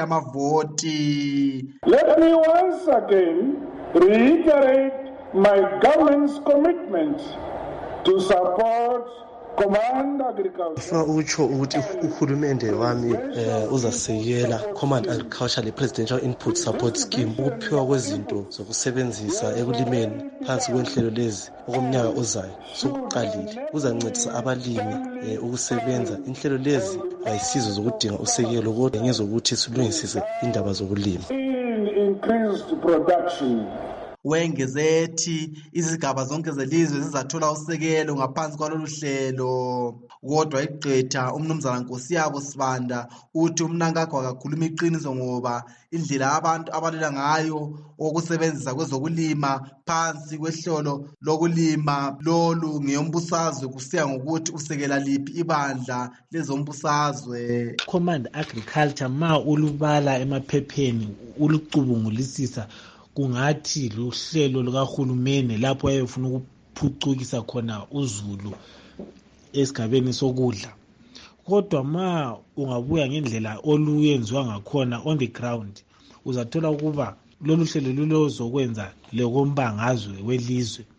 amavoti. Let me once again reiterate my government's commitment to support Command Agriculture. Utsho ukuthi uhulumende wami uzasekela Command Agriculture Presidential Input Support Scheme ukuphiwa kwezinto zokusebenzisa ekulimeni phansi kwenhlelo lezi okomnyaka ozayo sokuqalile kuzancedisa abalimi ukusebenza. Inhlelo lezi ayisizo zokudinga usekelo kodwa ngezokuthi silungisise indaba zokulima. Increased production. Wengezethi izigaba zonke zelizwe zizathola usekelo ngaphansi kwalolu hlelo. Kodwa iqetha umnumzana Nkosiyabo Sibanda uthi uMnangagwa akakhuluma iqiniso ngoba indlela abantu abalela ngayo okusebenzisa kwezokulima phansi kwehlelo lokulima lolu ngeyombusazwe kusiya ngokuthi usekela liphi ibandla lezombusazwe. Command Agriculture ma ulubala emaphepheni ulucubungulisisa kungathi luhlelo lukahulumeni lapho ayefuna ukuphucukisa khona uzulu esigabeni sokudla. Kodwa ma ungabuya ngendlela oluyenziwa ngakhona on the ground uzathola ukuba lolu hlelo lulozokwenza lekombangazwe welizwe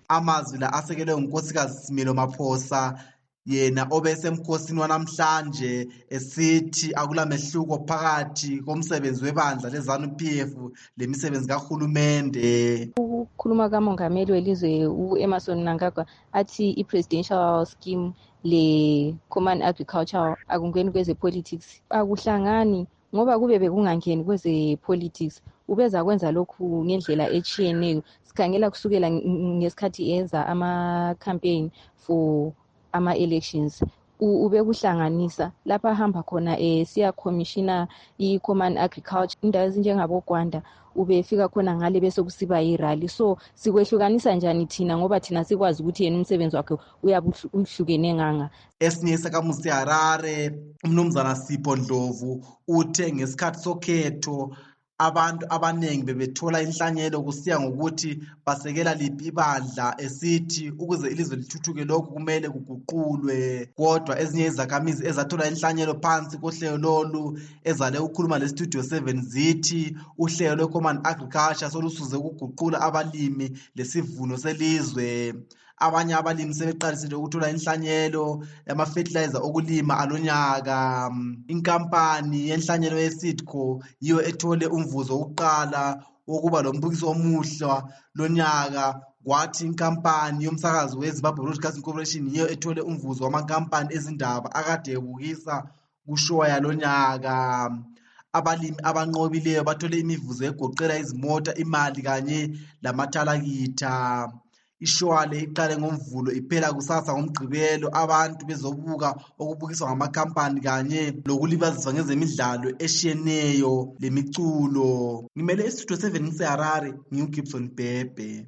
amazwi la asekelwe ngunkosikazi Simelo Maphosa yena obesemkhosini wanamhlanje esithi akulamehluko phakathi komsebenzi webandla leZANU P F lemisebenzi kahulumende. Ukukhuluma kamongameli welizwe u-Emmerson Mnangagwa athi i-presidential scheme le-common agriculture akungeni kweze-politics akuhlangani ngoba kube bekungangeni kweze-politics ubeza kwenza lokhu ngendlela echiyeneyo sikhangela kusukela ngesikhathi enza ama-campaign for ama-elections ube kuhlanganisa lapha ahamba khona eh siya commissioner i-common agriculture indawo ezinjengabo Gwanda ubefika khona ngale bese kusiba irally so sikwehlukanisa njani thina ngoba thina sikwazi ukuthi yena umsebenzi wakhe uyabuhlukene nganga. Esinye isakamuzi Harare umnumzana Sipho Ndlovu uthe ngesikhathi sokhetho abantu abanengi bebethola inhlanyelo kusiya ngokuthi basekela liphi ibandla esithi ukuze ilizwe lithuthuke lokhu kumele kuguqulwe kodwa ezinye izakhamizi ezathola inhlanyelo phansi kohlelo lolu ezale ukukhuluma le-Studio seven zithi uhlelo lwe-Common Agriculture solusuze ukuguqula abalimi lesivuno selizwe. Abanye abalimi sebeqalisile ukuthola inhlanyelo yama-fertilizer okulima alonyaka. Inkampani yenhlanyelo ye-Seedco yiyo ethole umvuzo wokuqala wokuba lo mbukiso omuhla lonyaka kwathi inkampani yomsakazo we-Zimbabwe Broadcasting Corporation yiyo ethole umvuzo wamankampani ezindaba akade ebukisa kushowa yalonyaka. Abalimi abanqobileyo bathole imivuzo egoqela izimota, imali kanye lamathalakitha. Ishwale iqale ngomvulo iphela kusasa ngomgqibelo abantu bezobuka okubukiswa ngamakhampani kanye lokulibaziswa ngezemidlalo eshiyeneyo lemiculo. Ngimele iStudio seven ngiseHarare ngiuGibson Bhebhe.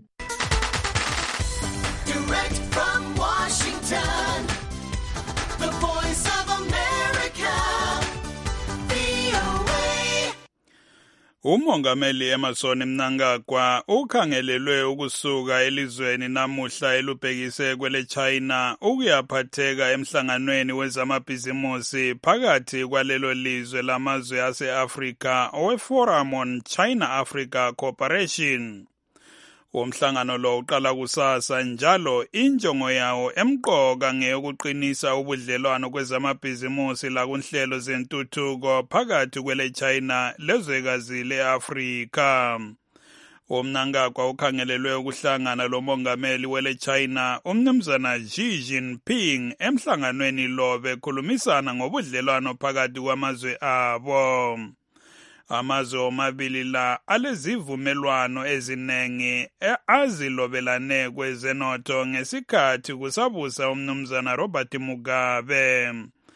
Direct from Washington, the voice of America, V O A. Umongameli Emmerson Mnangagwa ukhangelelwe ukusuka elizweni namuhla elubhekise kwele China ukuyaphatheka emhlanganweni wezamabhizimusi phakathi kwalelo lizwe lamazwe ase-Afrika owe-Forum on China-Africa Cooperation. Umhlangano lo uqala kusasa njalo injongo yawo emqoka ngeyokuqinisa ubudlelwano kwezamabhizimusi lakunhlelo zentuthuko phakathi kwele China lezwekazi le-Afrika. Umnangagwa ukhangelelwe ukuhlangana lomongameli wele China umnumzana Xi Jinping emhlanganweni lo bekhulumisana ngobudlelwano phakathi kwamazwe abo. Amazwe omabili la alezivumelwano ezinengi azilobelane kwezenotho ngesikhathi kusabusa umnumzana Robert Mugabe.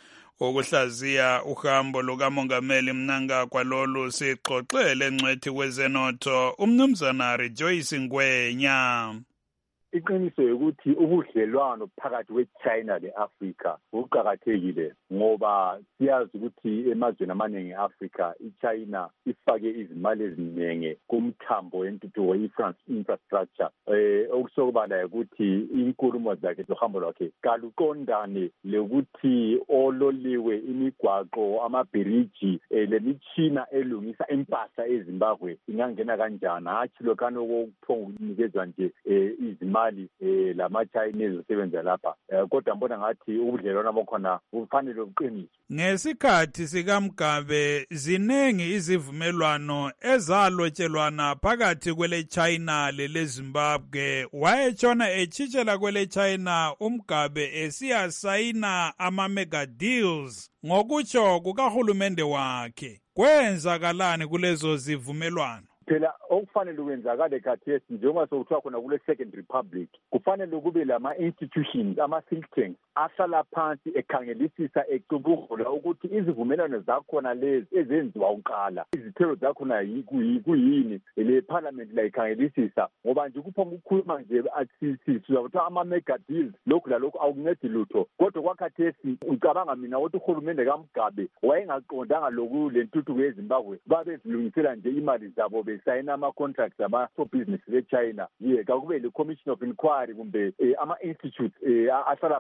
Ukuhlaziya uhambo lukamongameli Mnangagwa lolu sixoxele ngcwethi kwezenotho umnumzana Rejoice Ngwenya. Iqiniso ukuthi ubudlelwano phakathi kweChina leAfrica buqhakathekile ngoba siyazi ukuthi emazweni amaningi eAfrica iChina ifake izimali eziningi kumthambo wentuthuko infrastructure eh okusokubala ukuthi inkulumo zakhe zohambo lwakhe kaluqondane lokuthi ololiwe imigwaqo amabiriji lemitshina elungisa impahla eZimbabwe ingangena kanjani hathi lokano kokuphongunikeza nje izimali mali eh lama Chinese usebenza lapha kodwa mbona ngathi ubudlelwano bokhona bufanele uqiniso. Ngesikhathi sikaMgabe zinengi izivumelwano ezalotshelwana phakathi kwele China lele Zimbabwe wayetshona echitshela kwele China uMgabe esiyasayina ama mega deals ngokutsho kukahulumende wakhe. Kwenzakalani kulezo zivumelwano? Phela okufanele ukwenzakale khathesi njengoba sokuthiwa khona kule Second Republic kufanele kube lama institutions ama think tanks ahlala phansi ekhangelisisa ecubungula ukuthi izivumelwano zakhona lezi ezenziwa uqala izithelo zakhona yikuyini le parliament la ikhangelisisa ngoba nje kuphonga ukukhuluma nje atsisizwa ukuthi ama mega deals lokhu la lokhu awuncedi lutho kodwa kwakhathesi ucabanga mina ukuthi uhulumende kaMgabe wayengaqondanga lokhu lentuthuko yeZimbabwe babe zilungisela nje imali zabo sayina ama contracts ama for business le China ye kakube le commission of inquiry kumbe ama institutes ahlala phansi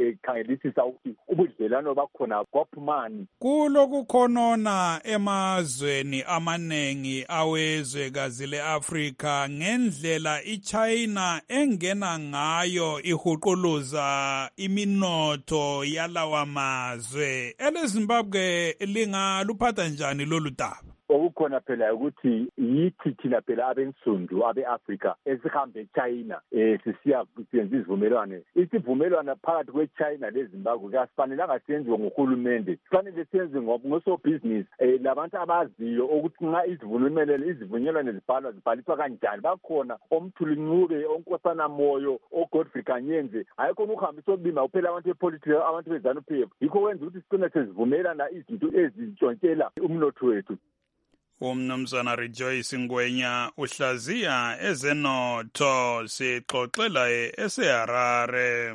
bekhangelisisa ukuthi ubudlelwano bakhona kwaphumani. Kulokukhonona emazweni amanengi awezwekazi le-Afrika ngendlela iChina engena ngayo ihuquluza iminotho yalawa mazwe. EleZimbabwe lingaluphatha njani lolu daba? Okukhona phela ukuthi yithi thina phela abensundu abe-Afrika esihambe eChina eh sisiya kusenza izivumelwano isivumelwano phakathi kweChina leZimbabwe kasifanelanga senziwe nguhulumende kufanele senziwe ngosobhizinisi eh labantu abaziyo ukuthi nxa izivumelwano izivunyelwano zibhalwa zibhaliswa kanjani bakhona omthuli Ncube onkosana Moyo oGodfrey Kanyenze ayikho ukuhambisa obima uphela abantu bepolitics abantu beZANU-P F yikho kwenza ukuthi sicine sezivumelana izinto ezitshontshela umnotho wethu. Umnumzana Rejoice Ngwenya uhlaziya ezenotho sixoxela eseHarare.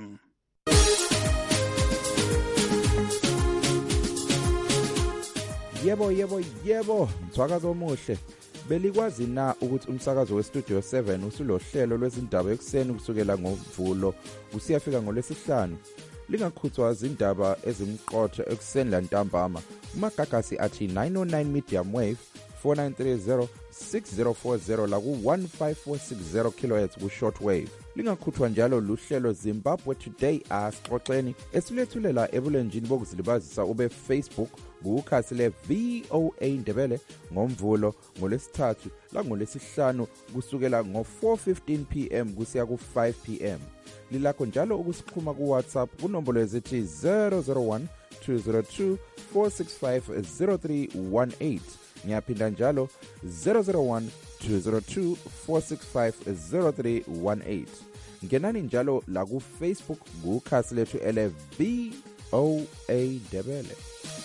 Yebo yebo yebo mthwakazo omuhle. Belikwazi na ukuthi umsakazo weStudio seven usulohlelo lwezindaba ekseni kusukela ngoMvulo usiyafika ngolwesihlanu. Lingakhuthwa izindaba ezimqotho ekseni lantambama. Umagagasi athi nine oh nine medium wave four nine three zero six zero four zero la ku one five four six zero kilohertz ku shortwave. Lingakhuthwa njalo luhlelo Zimbabwe Today asixoxeni esilethulela ebulenjini bokuzilibazisa ube Facebook kukhasi le V O A Ndebele ngoMvulo ngolesithathu la ngolesihlanu kusukela ngo four fifteen p m kusiya ku five p m. Lilakho njalo ukusixhuma ku WhatsApp kunombolo ezithi zero zero one two zero two four six five zero three one eight. Ngiyaphinda njalo zero zero one two zero two four six five zero three one eight. Ngenani njalo la ku Facebook kukhasi lethu ele V O A Ndebele.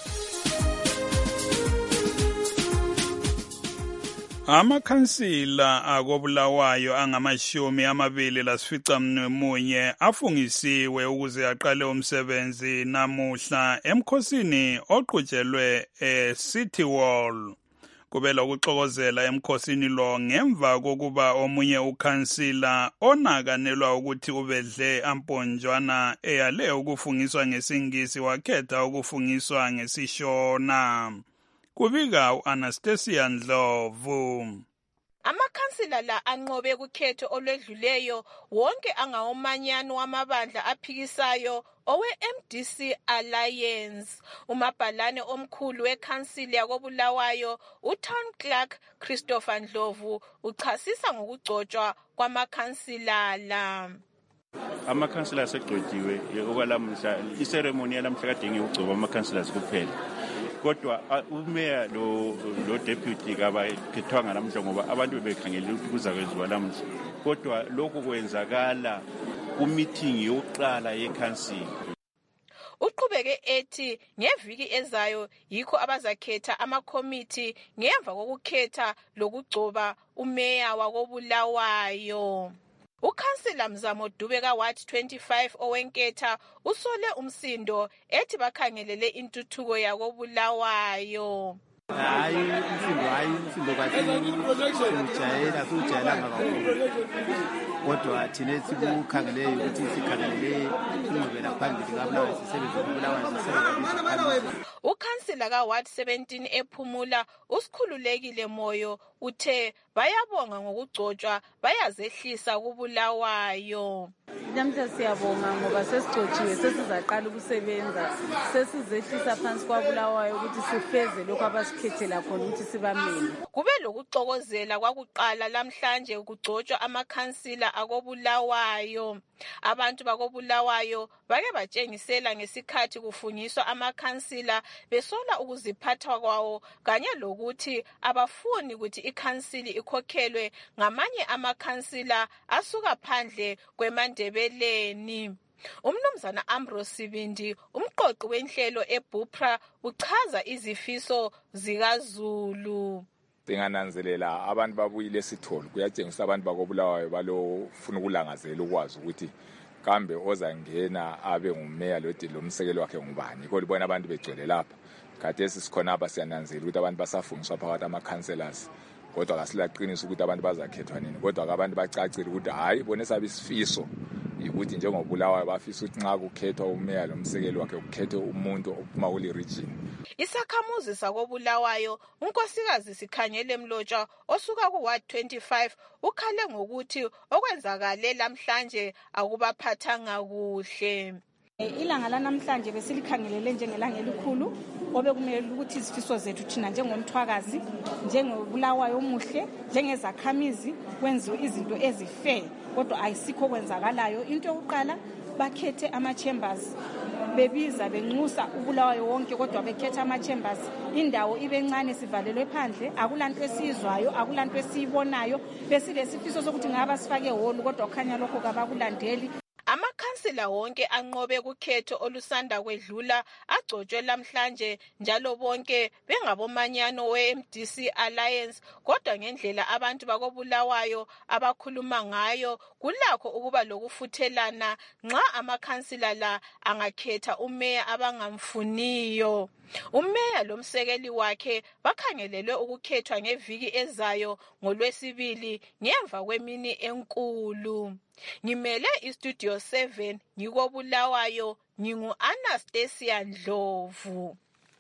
Amakhansila akobulawayo angamashumi amabili lasificamunye afungisiwe ukuze aqale umsebenzi namuhla emkhosini oqhutshelwe eCity Hall. Kubela ukuxokozela emkhosini lo ngemva kokuba omunye ukhansila onakanelwa ukuthi ubedle amponjwana eyale ukufungiswa ngesingisi wakhetha ukufungiswa ngesishona. Kubika u-Anastasia Ndlovu. Amakhansila la anqobe kukhetho olwedluleyo wonke angawomanyano wamabandla aphikisayo owe-M D C Alliance. Umabhalane omkhulu wekhansili yakobulawayo uTown Clerk Christopher Ndlovu uchasisa ngokugcotshwa kwamakhansila la. Amakhansila asegcotshiwe okwalamuhla iceremony yalamhla kade ngiyugcoba amakhansila kuphela. Kodwa umeya lo lo deputy kabakhethwanga namhla ngoba abantu bebekhangela ukuthi kuza kwenziwa namhla. Kodwa lokhu kwenzakala ku meeting yokuqala yekhansila. Uqhubeke ethi ngeviki ezayo yikho abazakhetha amakomiti ngemva kokukhetha lokugcoba umeya wakobulawayo. Ukhansila Mzamo Dube ka Ward twenty-five owenketha usole umsindo ethi bakhangelele intuthuko yakobulawayo. Hayi umsindo hayi umsindo kwathi ujayela sujayelanga kakhulu. Kodwa thina sikukhangeleyo ukuthi sikhangelele ingqubela phambili kabulawayo sisebenza kubulawayo sisebenza. Ukhansila ka Ward seventeen ephumula usikhululekile moyo uthe bayabonga ngokugcotshwa bayazehlisa kubulawayo. Namhla siyabonga ngoba sesigcotshiwe sesizaqala ukusebenza sesizehlisa phansi kwabulawayo ukuthi sifeze lokho abasikhethela khona ukuthi sibamele. Kube lokuxokozela kwakuqala lamhlanje ukugcotshwa amakhansila akobulawayo. Abantu bakobulawayo bake batshengisela ngesikhathi kufungiswa amakhansila besola ukuziphatha kwawo kanye lokuthi abafuni ukuthi ikhansili ikhokhelwe ngamanye amakhansila asuka phandle kweMandebeleni. Umnumzana Ambrose Sibindi umqoqi wenhlelo eBupra uchaza izifiso zikaZulu. Singananzelela abantu babuyile esitholo kuyatshengisa abantu bakobulawayo balofuna ukulangazela ukwazi ukuthi kambe ozangena abe ngumeya lodi lomsekelo wakhe ngubani kodwa libona abantu begcwele lapha khathesi sikhona apha siyananzela ukuthi abantu basafungiswa phakathi ama-councillors kodwa kasilaqinisa ukuthi abantu bazakhethwa nini kodwa abantu bacacile ukuthi hayi bona sabe isifiso ukuthi njengobulawayo bafisa ukuthi nxa kukhethwa umeya lomsekeli wakhe kukhethwe umuntu ophuma kule region. Isakhamuzi sakobulawayo unkosikazi Sikhanyele Mlotshwa osuka ku Ward twenty-five ukhale ngokuthi okwenzakale lamhlanje akubaphathanga kuhle. Ilanga lanamhlanje besilikhangelele njengelanga elikhulu obekumele ukuthi izifiso zethu thina njengomthwakazi njengobulawayo omuhle njengezakhamizi kwenziwe izinto ezife kodwa ayisikho kwenzakalayo. Into yokuqala bakhethe ama chambers bebiza benxusa ubulawayo wonke kodwa bekhetha ama chambers indawo ibencane sivalelwe phandle akulanto esizwayo akulanto esiyibonayo besilesifiso sokuthi ngaba sifake holu kodwa kukhanya lokho kabakulandeli. Amakhansila wonke anqobe kukhetho olusanda kwedlula agcotshwe lamhlanje njalo bonke bengabomanyano we-M D C Alliance kodwa ngendlela abantu bakobulawayo abakhuluma ngayo kulakho ukuba lokufuthelana nxa amakhansila la angakhetha umeya abangamfuniyo. Umeya lomsekeli wakhe bakhangelelwe ukukhethwa ngeviki ezayo ngoLwesibili ngemva kwemini enkulu. Ngimele iStudio seven ngikobulawayo ngingu Anastasia Ndlovu.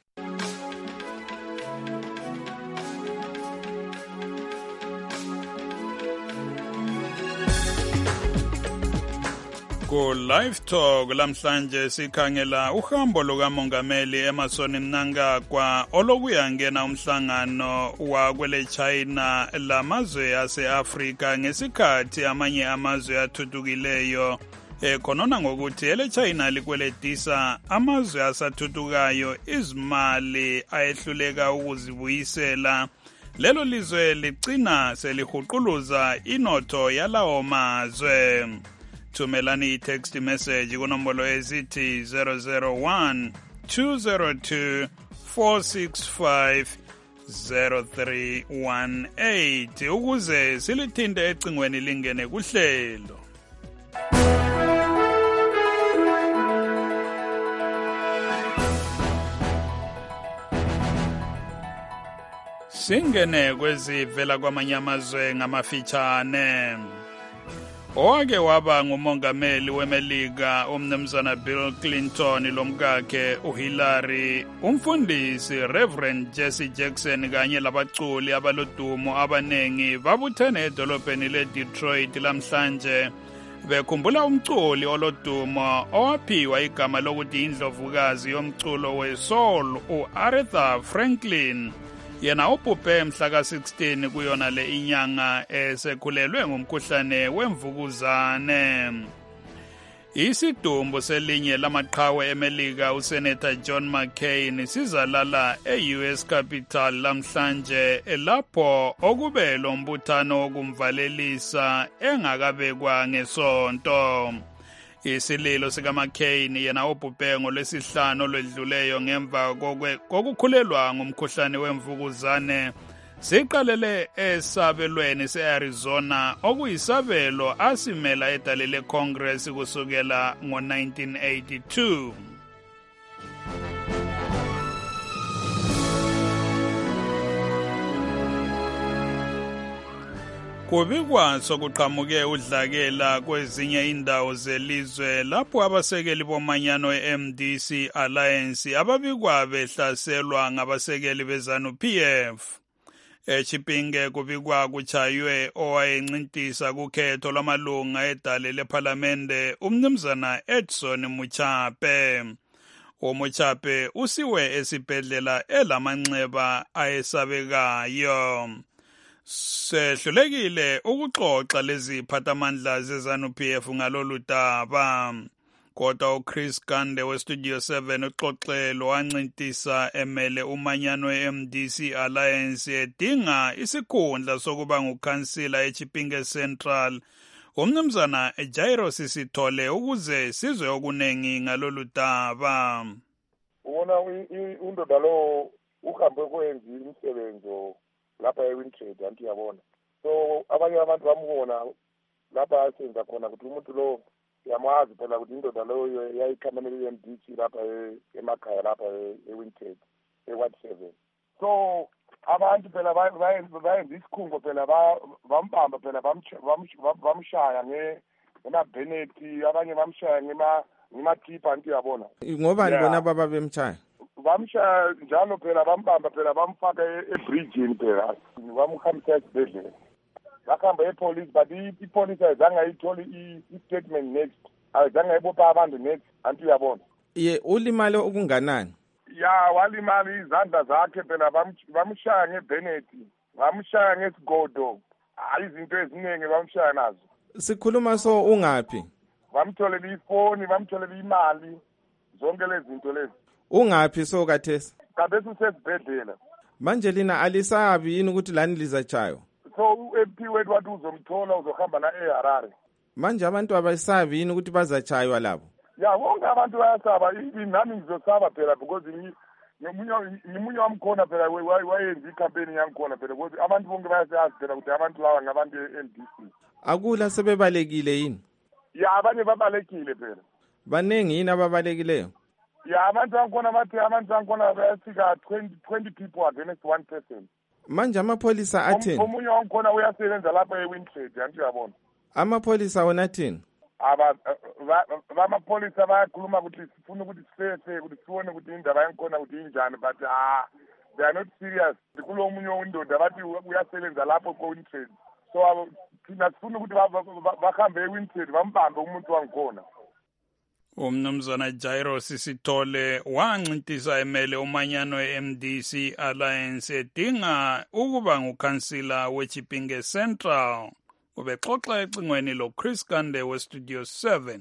Ku Live Talk lamhlanje sikhangela uhambo lukamongameli Emmerson Mnangagwa olokuyangena umhlangano wakwele China lamazwe ase-Afrika ngesikhathi amanye amazwe athuthukileyo ekhonona ngokuthi ele China likweletisa amazwe asathuthukayo izimali ayehluleka ukuzibuyisela. Lelo lizwe ligcina selihuquluza inotho yalawo mazwe. Thumelani i-text message kunombolo ezithi zero zero one two zero two four six five zero three one eight ukuze silithinte ecingweni lingene kuhlelo. Singene kwezivela kwamanye amazwe ngamafitshane. Owake waba ngumongameli weMelika umnumzana Bill Clinton lomkakhe uHillary, umfundisi Reverend Jesse Jackson kanye labaculi abalodumo abanengi babuthene edolobheni leDetroit lamhlanje bekhumbula umculi olodumo owaphiwa igama lokuthi indlovukazi yomculo wesoul uAretha Franklin. Yena ubhubhe mhla ka sixteen kuyona le inyanga esekhulelwe ngumkhuhlane wemvukuzane. Isidumbu selinye lamaqhawe eMelika uSenator John McCain sizalala e-U S Capitol lamhlanje lapho okube lombuthano wokumvalelisa engakabekwa ngesonto. Isililo sikaMcCain yena obhubhe ngolwesihlanu olwedluleyo ngemva kokukhulelwa ngumkhuhlane wemvukuzane siqalele esabelweni se-Arizona okuyisabelo asimela edalele Congress kusukela ngo nineteen eighty-two. Kubikwa sokuqhamuke udlakela kwezinye indawo zelizwe lapho abasekeli bomanyano e-M D C Alliance ababikwa behlaselwa ngabasekeli beZanu-P F. eChipinge kubikwa kuchaywe owayencintisa kukhetho lwamalunga edale lephalamende umnumzana Edson Muchape. uMuchape usiwe esibhedlela elamanxeba ayesabekayo. Sehlulekile ukuxoxa lezi phathamandla zeZanu-P F ngalolu daba. Kodwa uChris Gande weStudio seven uxoxelo wancintisa emele umanyano e-M D C Alliance edinga isikhundla sokuba ngukhansila eChipinge Central. Umnumzana Jairo Sisithole ukuze sizwe okunengi ngalolu daba. Ubona undoda lo uhambe kwenza imisebenzo lapha eWintrade anti yabona. So abanye abantu bamubona lapha asenza khona ukuthi umuntu lo yamazi phela ukuthi indoda loyo yayikhamela i-M D C lapha emakhaya lapha eWintrade eWard seven. So abantu phela bayenza isikhungo phela bambamba phela bamshaya emaBennett abanye bamshaya ngema ngemakhipha anti yabona ngobani Yeah. bona baba bemchaya bamshaya njalo phela bambamba phela bamfaka ebridgini phela bamhambisa esibhedlela bakhamba epolice but i- ipolice ayizange ayitholi i- i-statement next ayizange ayibopha abantu next anti uyabona ye ulimale okunganani ya walimala izandla zakhe phela bam- bamshaya ngeBennett bamshaya ngesigodo hayi izinto eziningi bamshaya nazo sikhuluma so ungaphi bamtholela ifoni bamtholela imali zonke lezi zinto lezi ungaphi so kathesi kabese usesibhedlela manje lina alisabi yini ukuthi lani lizatshaywa so u-M P wethu wathi uzomthola uzohamba na eHarare manje abantu abasabi yini ukuthi bazatshaywa labo ya bonke abantu bayasaba even nami ngizosaba phela because ngi- ngimunye ngimunye wamkhona phela we- waye- wayenza icampaign yangikhona phela because abantu bonke bayasazi phela ukuthi abantu laba ngabantu e-N D C akula sebebalekile yini ya abanye babalekile phela banengi yini ababalekileyo ya abantu bangikhona bathi abantu bangikhona bayafika twenty twenty people against one person manje amapholisa athini omunye wangikhona uyasebenza lapha eWintrade anti uyabona amapholisa wona athini aba ba- bamapholisa bayakhuluma ukuthi sifuna ukuthi sifefe ukuthi sibone ukuthi indaba yangikhona ukuthi injani but ah they are not serious kulo munye windoda bathi uyasebenza lapho ko-Wintrade so abo- thina sifuna ukuthi ba- ba- ba- bahambe eWintrade bambambe umuntu wangikhona umnumzana Jairo Sisithole wancintisa emele umanyano e-M D C Alliance edinga ukuba ngukhansila weChipinge Central. Ubexoxa ecingweni lo Chris Kande we Studio seven.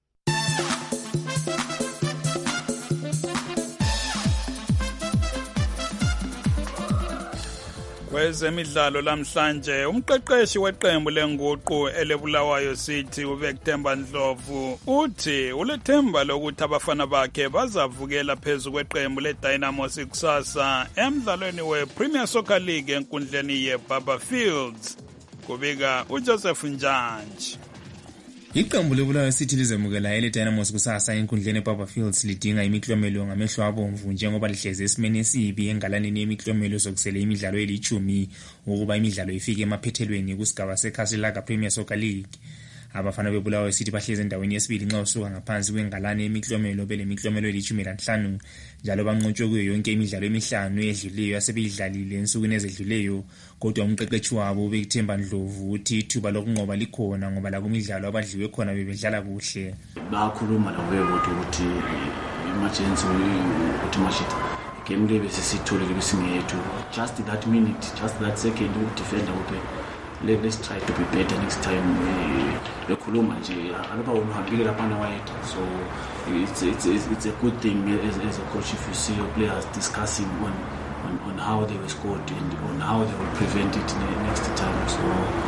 Kwezemidlalo lamhlanje umqeqeshi weqembu lenguqu elebulawayo City uVectemba Ndlovu uthi ulethemba lokuthi abafana bakhe bazavukela phezu kweqembu leDynamos kusasa emdlalweni wePremier Soccer League enkundleni yeBaba Fields. Kubika uJoseph Njanji. Iqembu lebulawayo City lizemukela ele Dynamos kusasa enkundleni eBaba Fields lidinga imiklomelo ngamehlo abomvu njengoba lihleze esimeni esibi engalaneni yemiklomelo sokusele imidlalo elichumi ukuba imidlalo ifike emaphethelweni kusigaba seCastle Premier Soccer League. Abafana bebulawayo City bahleze endaweni yesibili nxa usuka ngaphansi kwengalane yemiklomelo bele miklomelo elichumi lanhlanu njalo banqotshwe kuyo yonke imidlalo emihlanu edluleyo asebeyidlalile ensukwini ezedluleyo kodwa umqeqeshi wabo uVectemba Ndlovu uthi ithuba lokunqoba likhona ngoba la kumidlalo abadliwe khona bebedlala kuhle. Bakhuluma labo ukuthi ukuthi emergency ukuthi mashita game le besisithole lebisingethu just that minute just that second udefender upe let's try to be better next time. Bekhuluma nje alaba uhambile lapha nawayethu so it's it's it's a good thing as, as a coach if you see your players discussing on on, on how they were scored and on how they will prevent it next time. So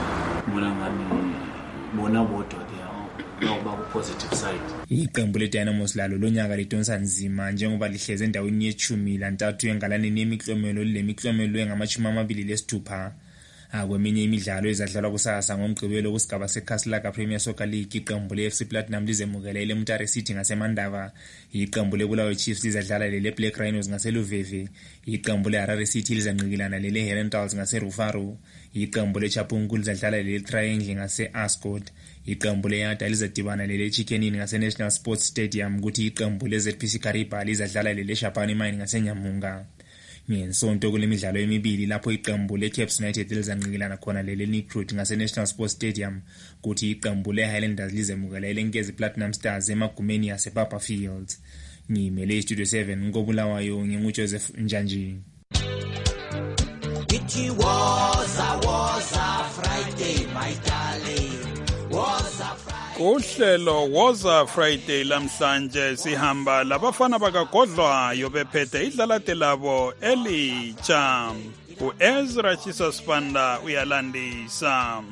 bona ngani bona bodwa they are no positive side. Iqembu leDynamos lalo lonyaka lidonsa nzima njengoba lihleze endaweni yechumi lantathu engalaneni yemiklomelo lemiklomelo engamachumi amabili lesithupha. Akweminye imidlalo ezadlalwa kusasa ngomgqibelo kusigaba seCastle Premier Soccer League iqembu leF C Platinum lizemukela eMutare City ngaseMandava, iqembu lebulawayo Chiefs lizadlala lele Black Rhinos ngaseLuveve, iqembu leHarare City lizanqikilana lele Herentals ngaseRufaro, iqembu leChapungu lizadlala lele Triangle ngaseAscot, iqembu leYada lizadibana lele Chickenini ngaseNational Sports Stadium kuthi iqembu leZ P C Kariba lizadlala lele Shapani Mine ngaseNyamunga. Ngesonto kulemidlalo emibili lapho iqembu leCaps United lizanqikilana khona lele Recruit ngaseNational Sports Stadium kuthi iqembu leHighlanders lizemukela eleNkezi Platinum Stars emagumeni yaseBaba Fields. Ngimele iStudio seven ngobulawayo nginguJoseph Njanji. It was a was a Friday my darling was a Friday. Uhlelo Woza Friday lamhlanje sihamba labafana bakagodlwayo bephethe idlalate labo elitsha. uEzra Chisasipanda uyalandisa.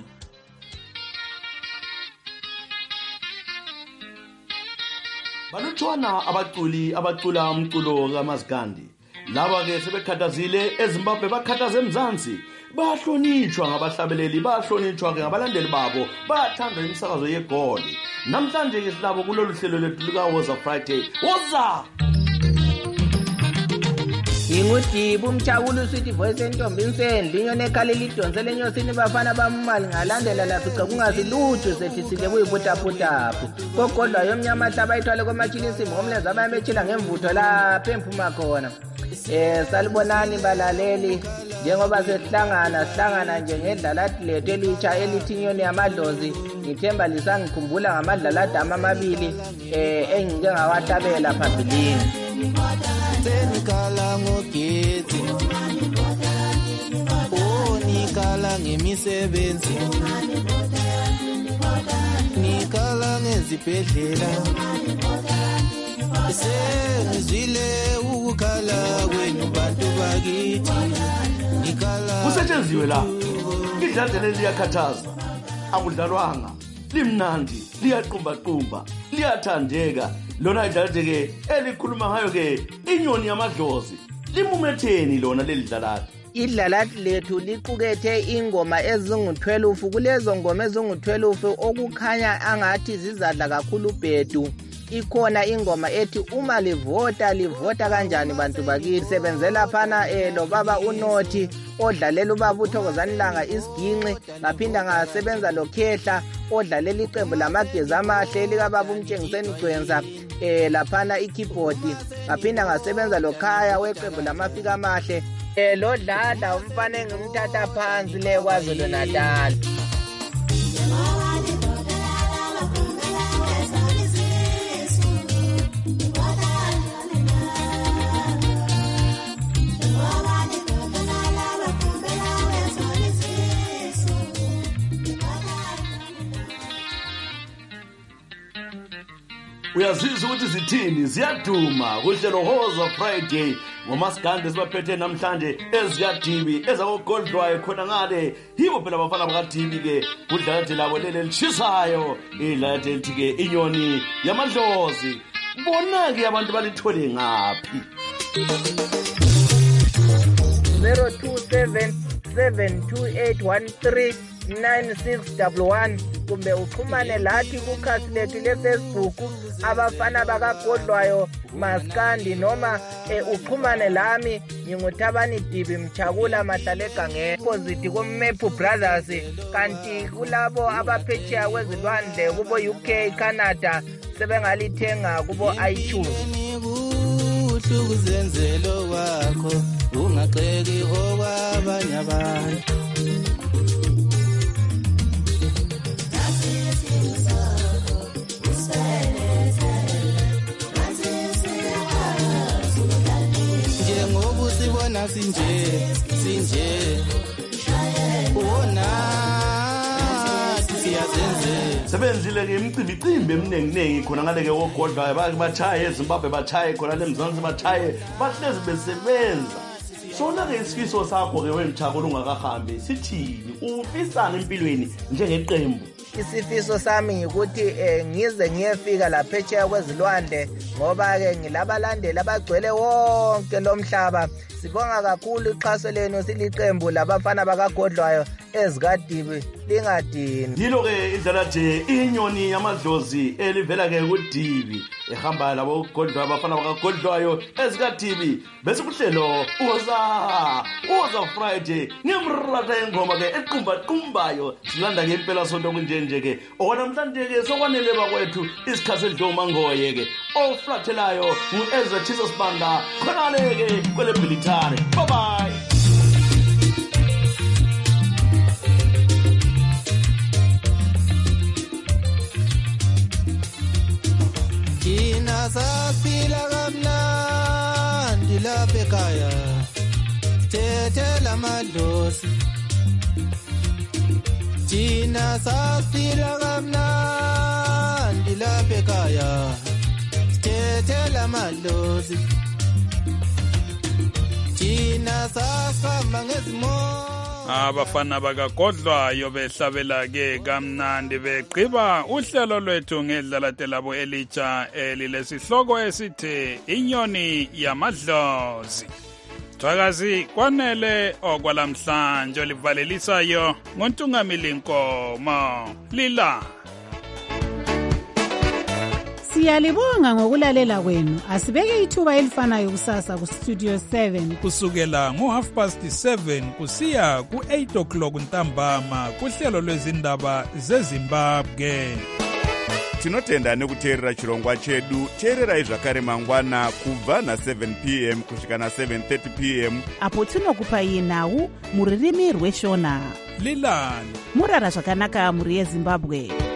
Balutshwana abaculi abacula umculo kaMaskandi. Laba ke sebekhathazile eZimbabwe bakhathaze eMzansi. Bahlonitshwa ngabahlabeleli, bahlonitshwa ngabalandeli babo, bathanda imisakazo yegoli. Namhlanje ke silabo kulolu hlelo lethu lika Woza Friday. Woza! Ingudibu umchawulu sweet voice entombini sendle inyoni ekhalela idonsele enyosini bafana bamali ngalandela lafica kungasilutho sethi sile kuyibutaputapu kokodwa yomnyama hlaba ithwale komachilisimo omlenze abayamechila ngemvutho lapha emphuma khona. Eh salibonani balaleli njengoba sesihlangana sihlangana nje ngedlalathi lethu elitsha elithi inyoni yamadlozi ngithemba lisangikhumbula ngamadlalati amabili eh engike ngawatabela phambilini. Nikala ngogezi oh nikala ngemisebenzi nikala ngezibhedlela sengizwile ukukhala kwenu bantu bakithi nikala kusetshenziswe la idlazelo liyakhathaza akudlalwanga limnandi liyaqumba qumba liyathandeka lona idlalathi ke elikhuluma ngayo ke inyoni yamadlozi limumetheni lona leli dlalathi. Idlalathi lethu liqukethe ingoma ezingu twelve kulezo ngoma ezingu twelve okukhanya angathi zizadla kakhulu ubhedu. Ikhona ingoma ethi uma livota livota kanjani bantu bakithi sebenzela phana eh lo baba uNothi odlalela ubaba uThokozani Langa isiginqi ngaphinda ngasebenza lokhehla odlalela iqembu lamagezi amahle lika baba umtshengiseni Gwenza eh laphana ikeyboard ngaphinda ngasebenza lokhaya weqembu lamafika amahle eh lo dlala umfana engimthatha phansi le kwaZulu Natal. Uyazizwa ukuthi zithini ziyaduma kuhlelo Hoza Friday ngomasigande sibaphethe namhlanje ezikadibi ezako Goldroy khona ngale yibo phela abafana bakadibi ke kudlalathi labo lele lishisayo idlalathi elithi ke inyoni yamadlozi bona ke abantu balithole ngapi. zero two seven seven two eight one three nine six one one kumbe uxhumane lathi kukhasi lethu le-Facebook abafana bakagodlwayo maskandi noma eh, uxhumane lami nginguthabani Dibi Mchakula mahlale egangeni opposite koMepu Brothers kanti kulabo abaphetsheya kwezilwandle kubo U K Canada sebengalithenga kubo iTunes. Ukuzenzelo wakho ungaqeki okwabanye abantu. Sibona sinje sinje ona siyazenze sebenzile ke imicimbi cimbi eminingi khona ngale ke ogodlayo bachaye eZimbabwe bachaye khona leMzansi bachaye bahlezi besebenza. Sona ke isifiso sakho ke wemthako ungakahambi sithini ufisana empilweni njengeqembu? Isifiso sami ngikuthi eh, ngize ngiyefika laphetsheya kwezilwandle ngoba ke ngilabalandeli abagcwele wonke lomhlaba. Sibonga kakhulu ixhaso lenu siliqembu labafana bakagodlwayo ezikadibi lingadini. Yilo ke idlalathi inyoni yamadlozi elivela ke kuDibi ehamba labo Godlwayo abafana bakagodlwayo ezikadibi bese kuhlelo Hoza Hoza Friday ngemrata engoma ke equmba qumbayo silanda ke impela sonto kunjenje ke okwanamhlanje ke sokwanele bakwethu isikhathi edloma ngoye ke oflathelayo uEzra Jesus Banda khona leke kwele Bilitari. Bye bye. Kina saphila kamnandi lapha ekhaya thethela amadlozi. Kina saphila kamnandi lapha ekhaya thethela amadlozi. Kina sasihamba ngezimo abafana bakagodlwayo behlabela ke kamnandi begqiba uhlelo lwethu ngedlalathi labo elitsha elilesihloko esithi inyoni yamadlozi. Thakazi kwanele okwalamhlanje livalelisayo ngontungamili Nkomo Lila. Siyalibonga ngokulalela kwenu. Asibeke ithuba elifanayo kusasa ku Studio seven kusukela ngo half past seven kusiya ku eight o'clock ntambama kuhlelo lwezindaba zeZimbabwe. Tinotenda nekuteerera chirongwa chedu. Teererai zvakare mangwana kubva na seven p m kusvika na seven thirty p m apo tinokupai nhau mururimi rweshona. Lilani murara zvakanaka muri yeZimbabwe.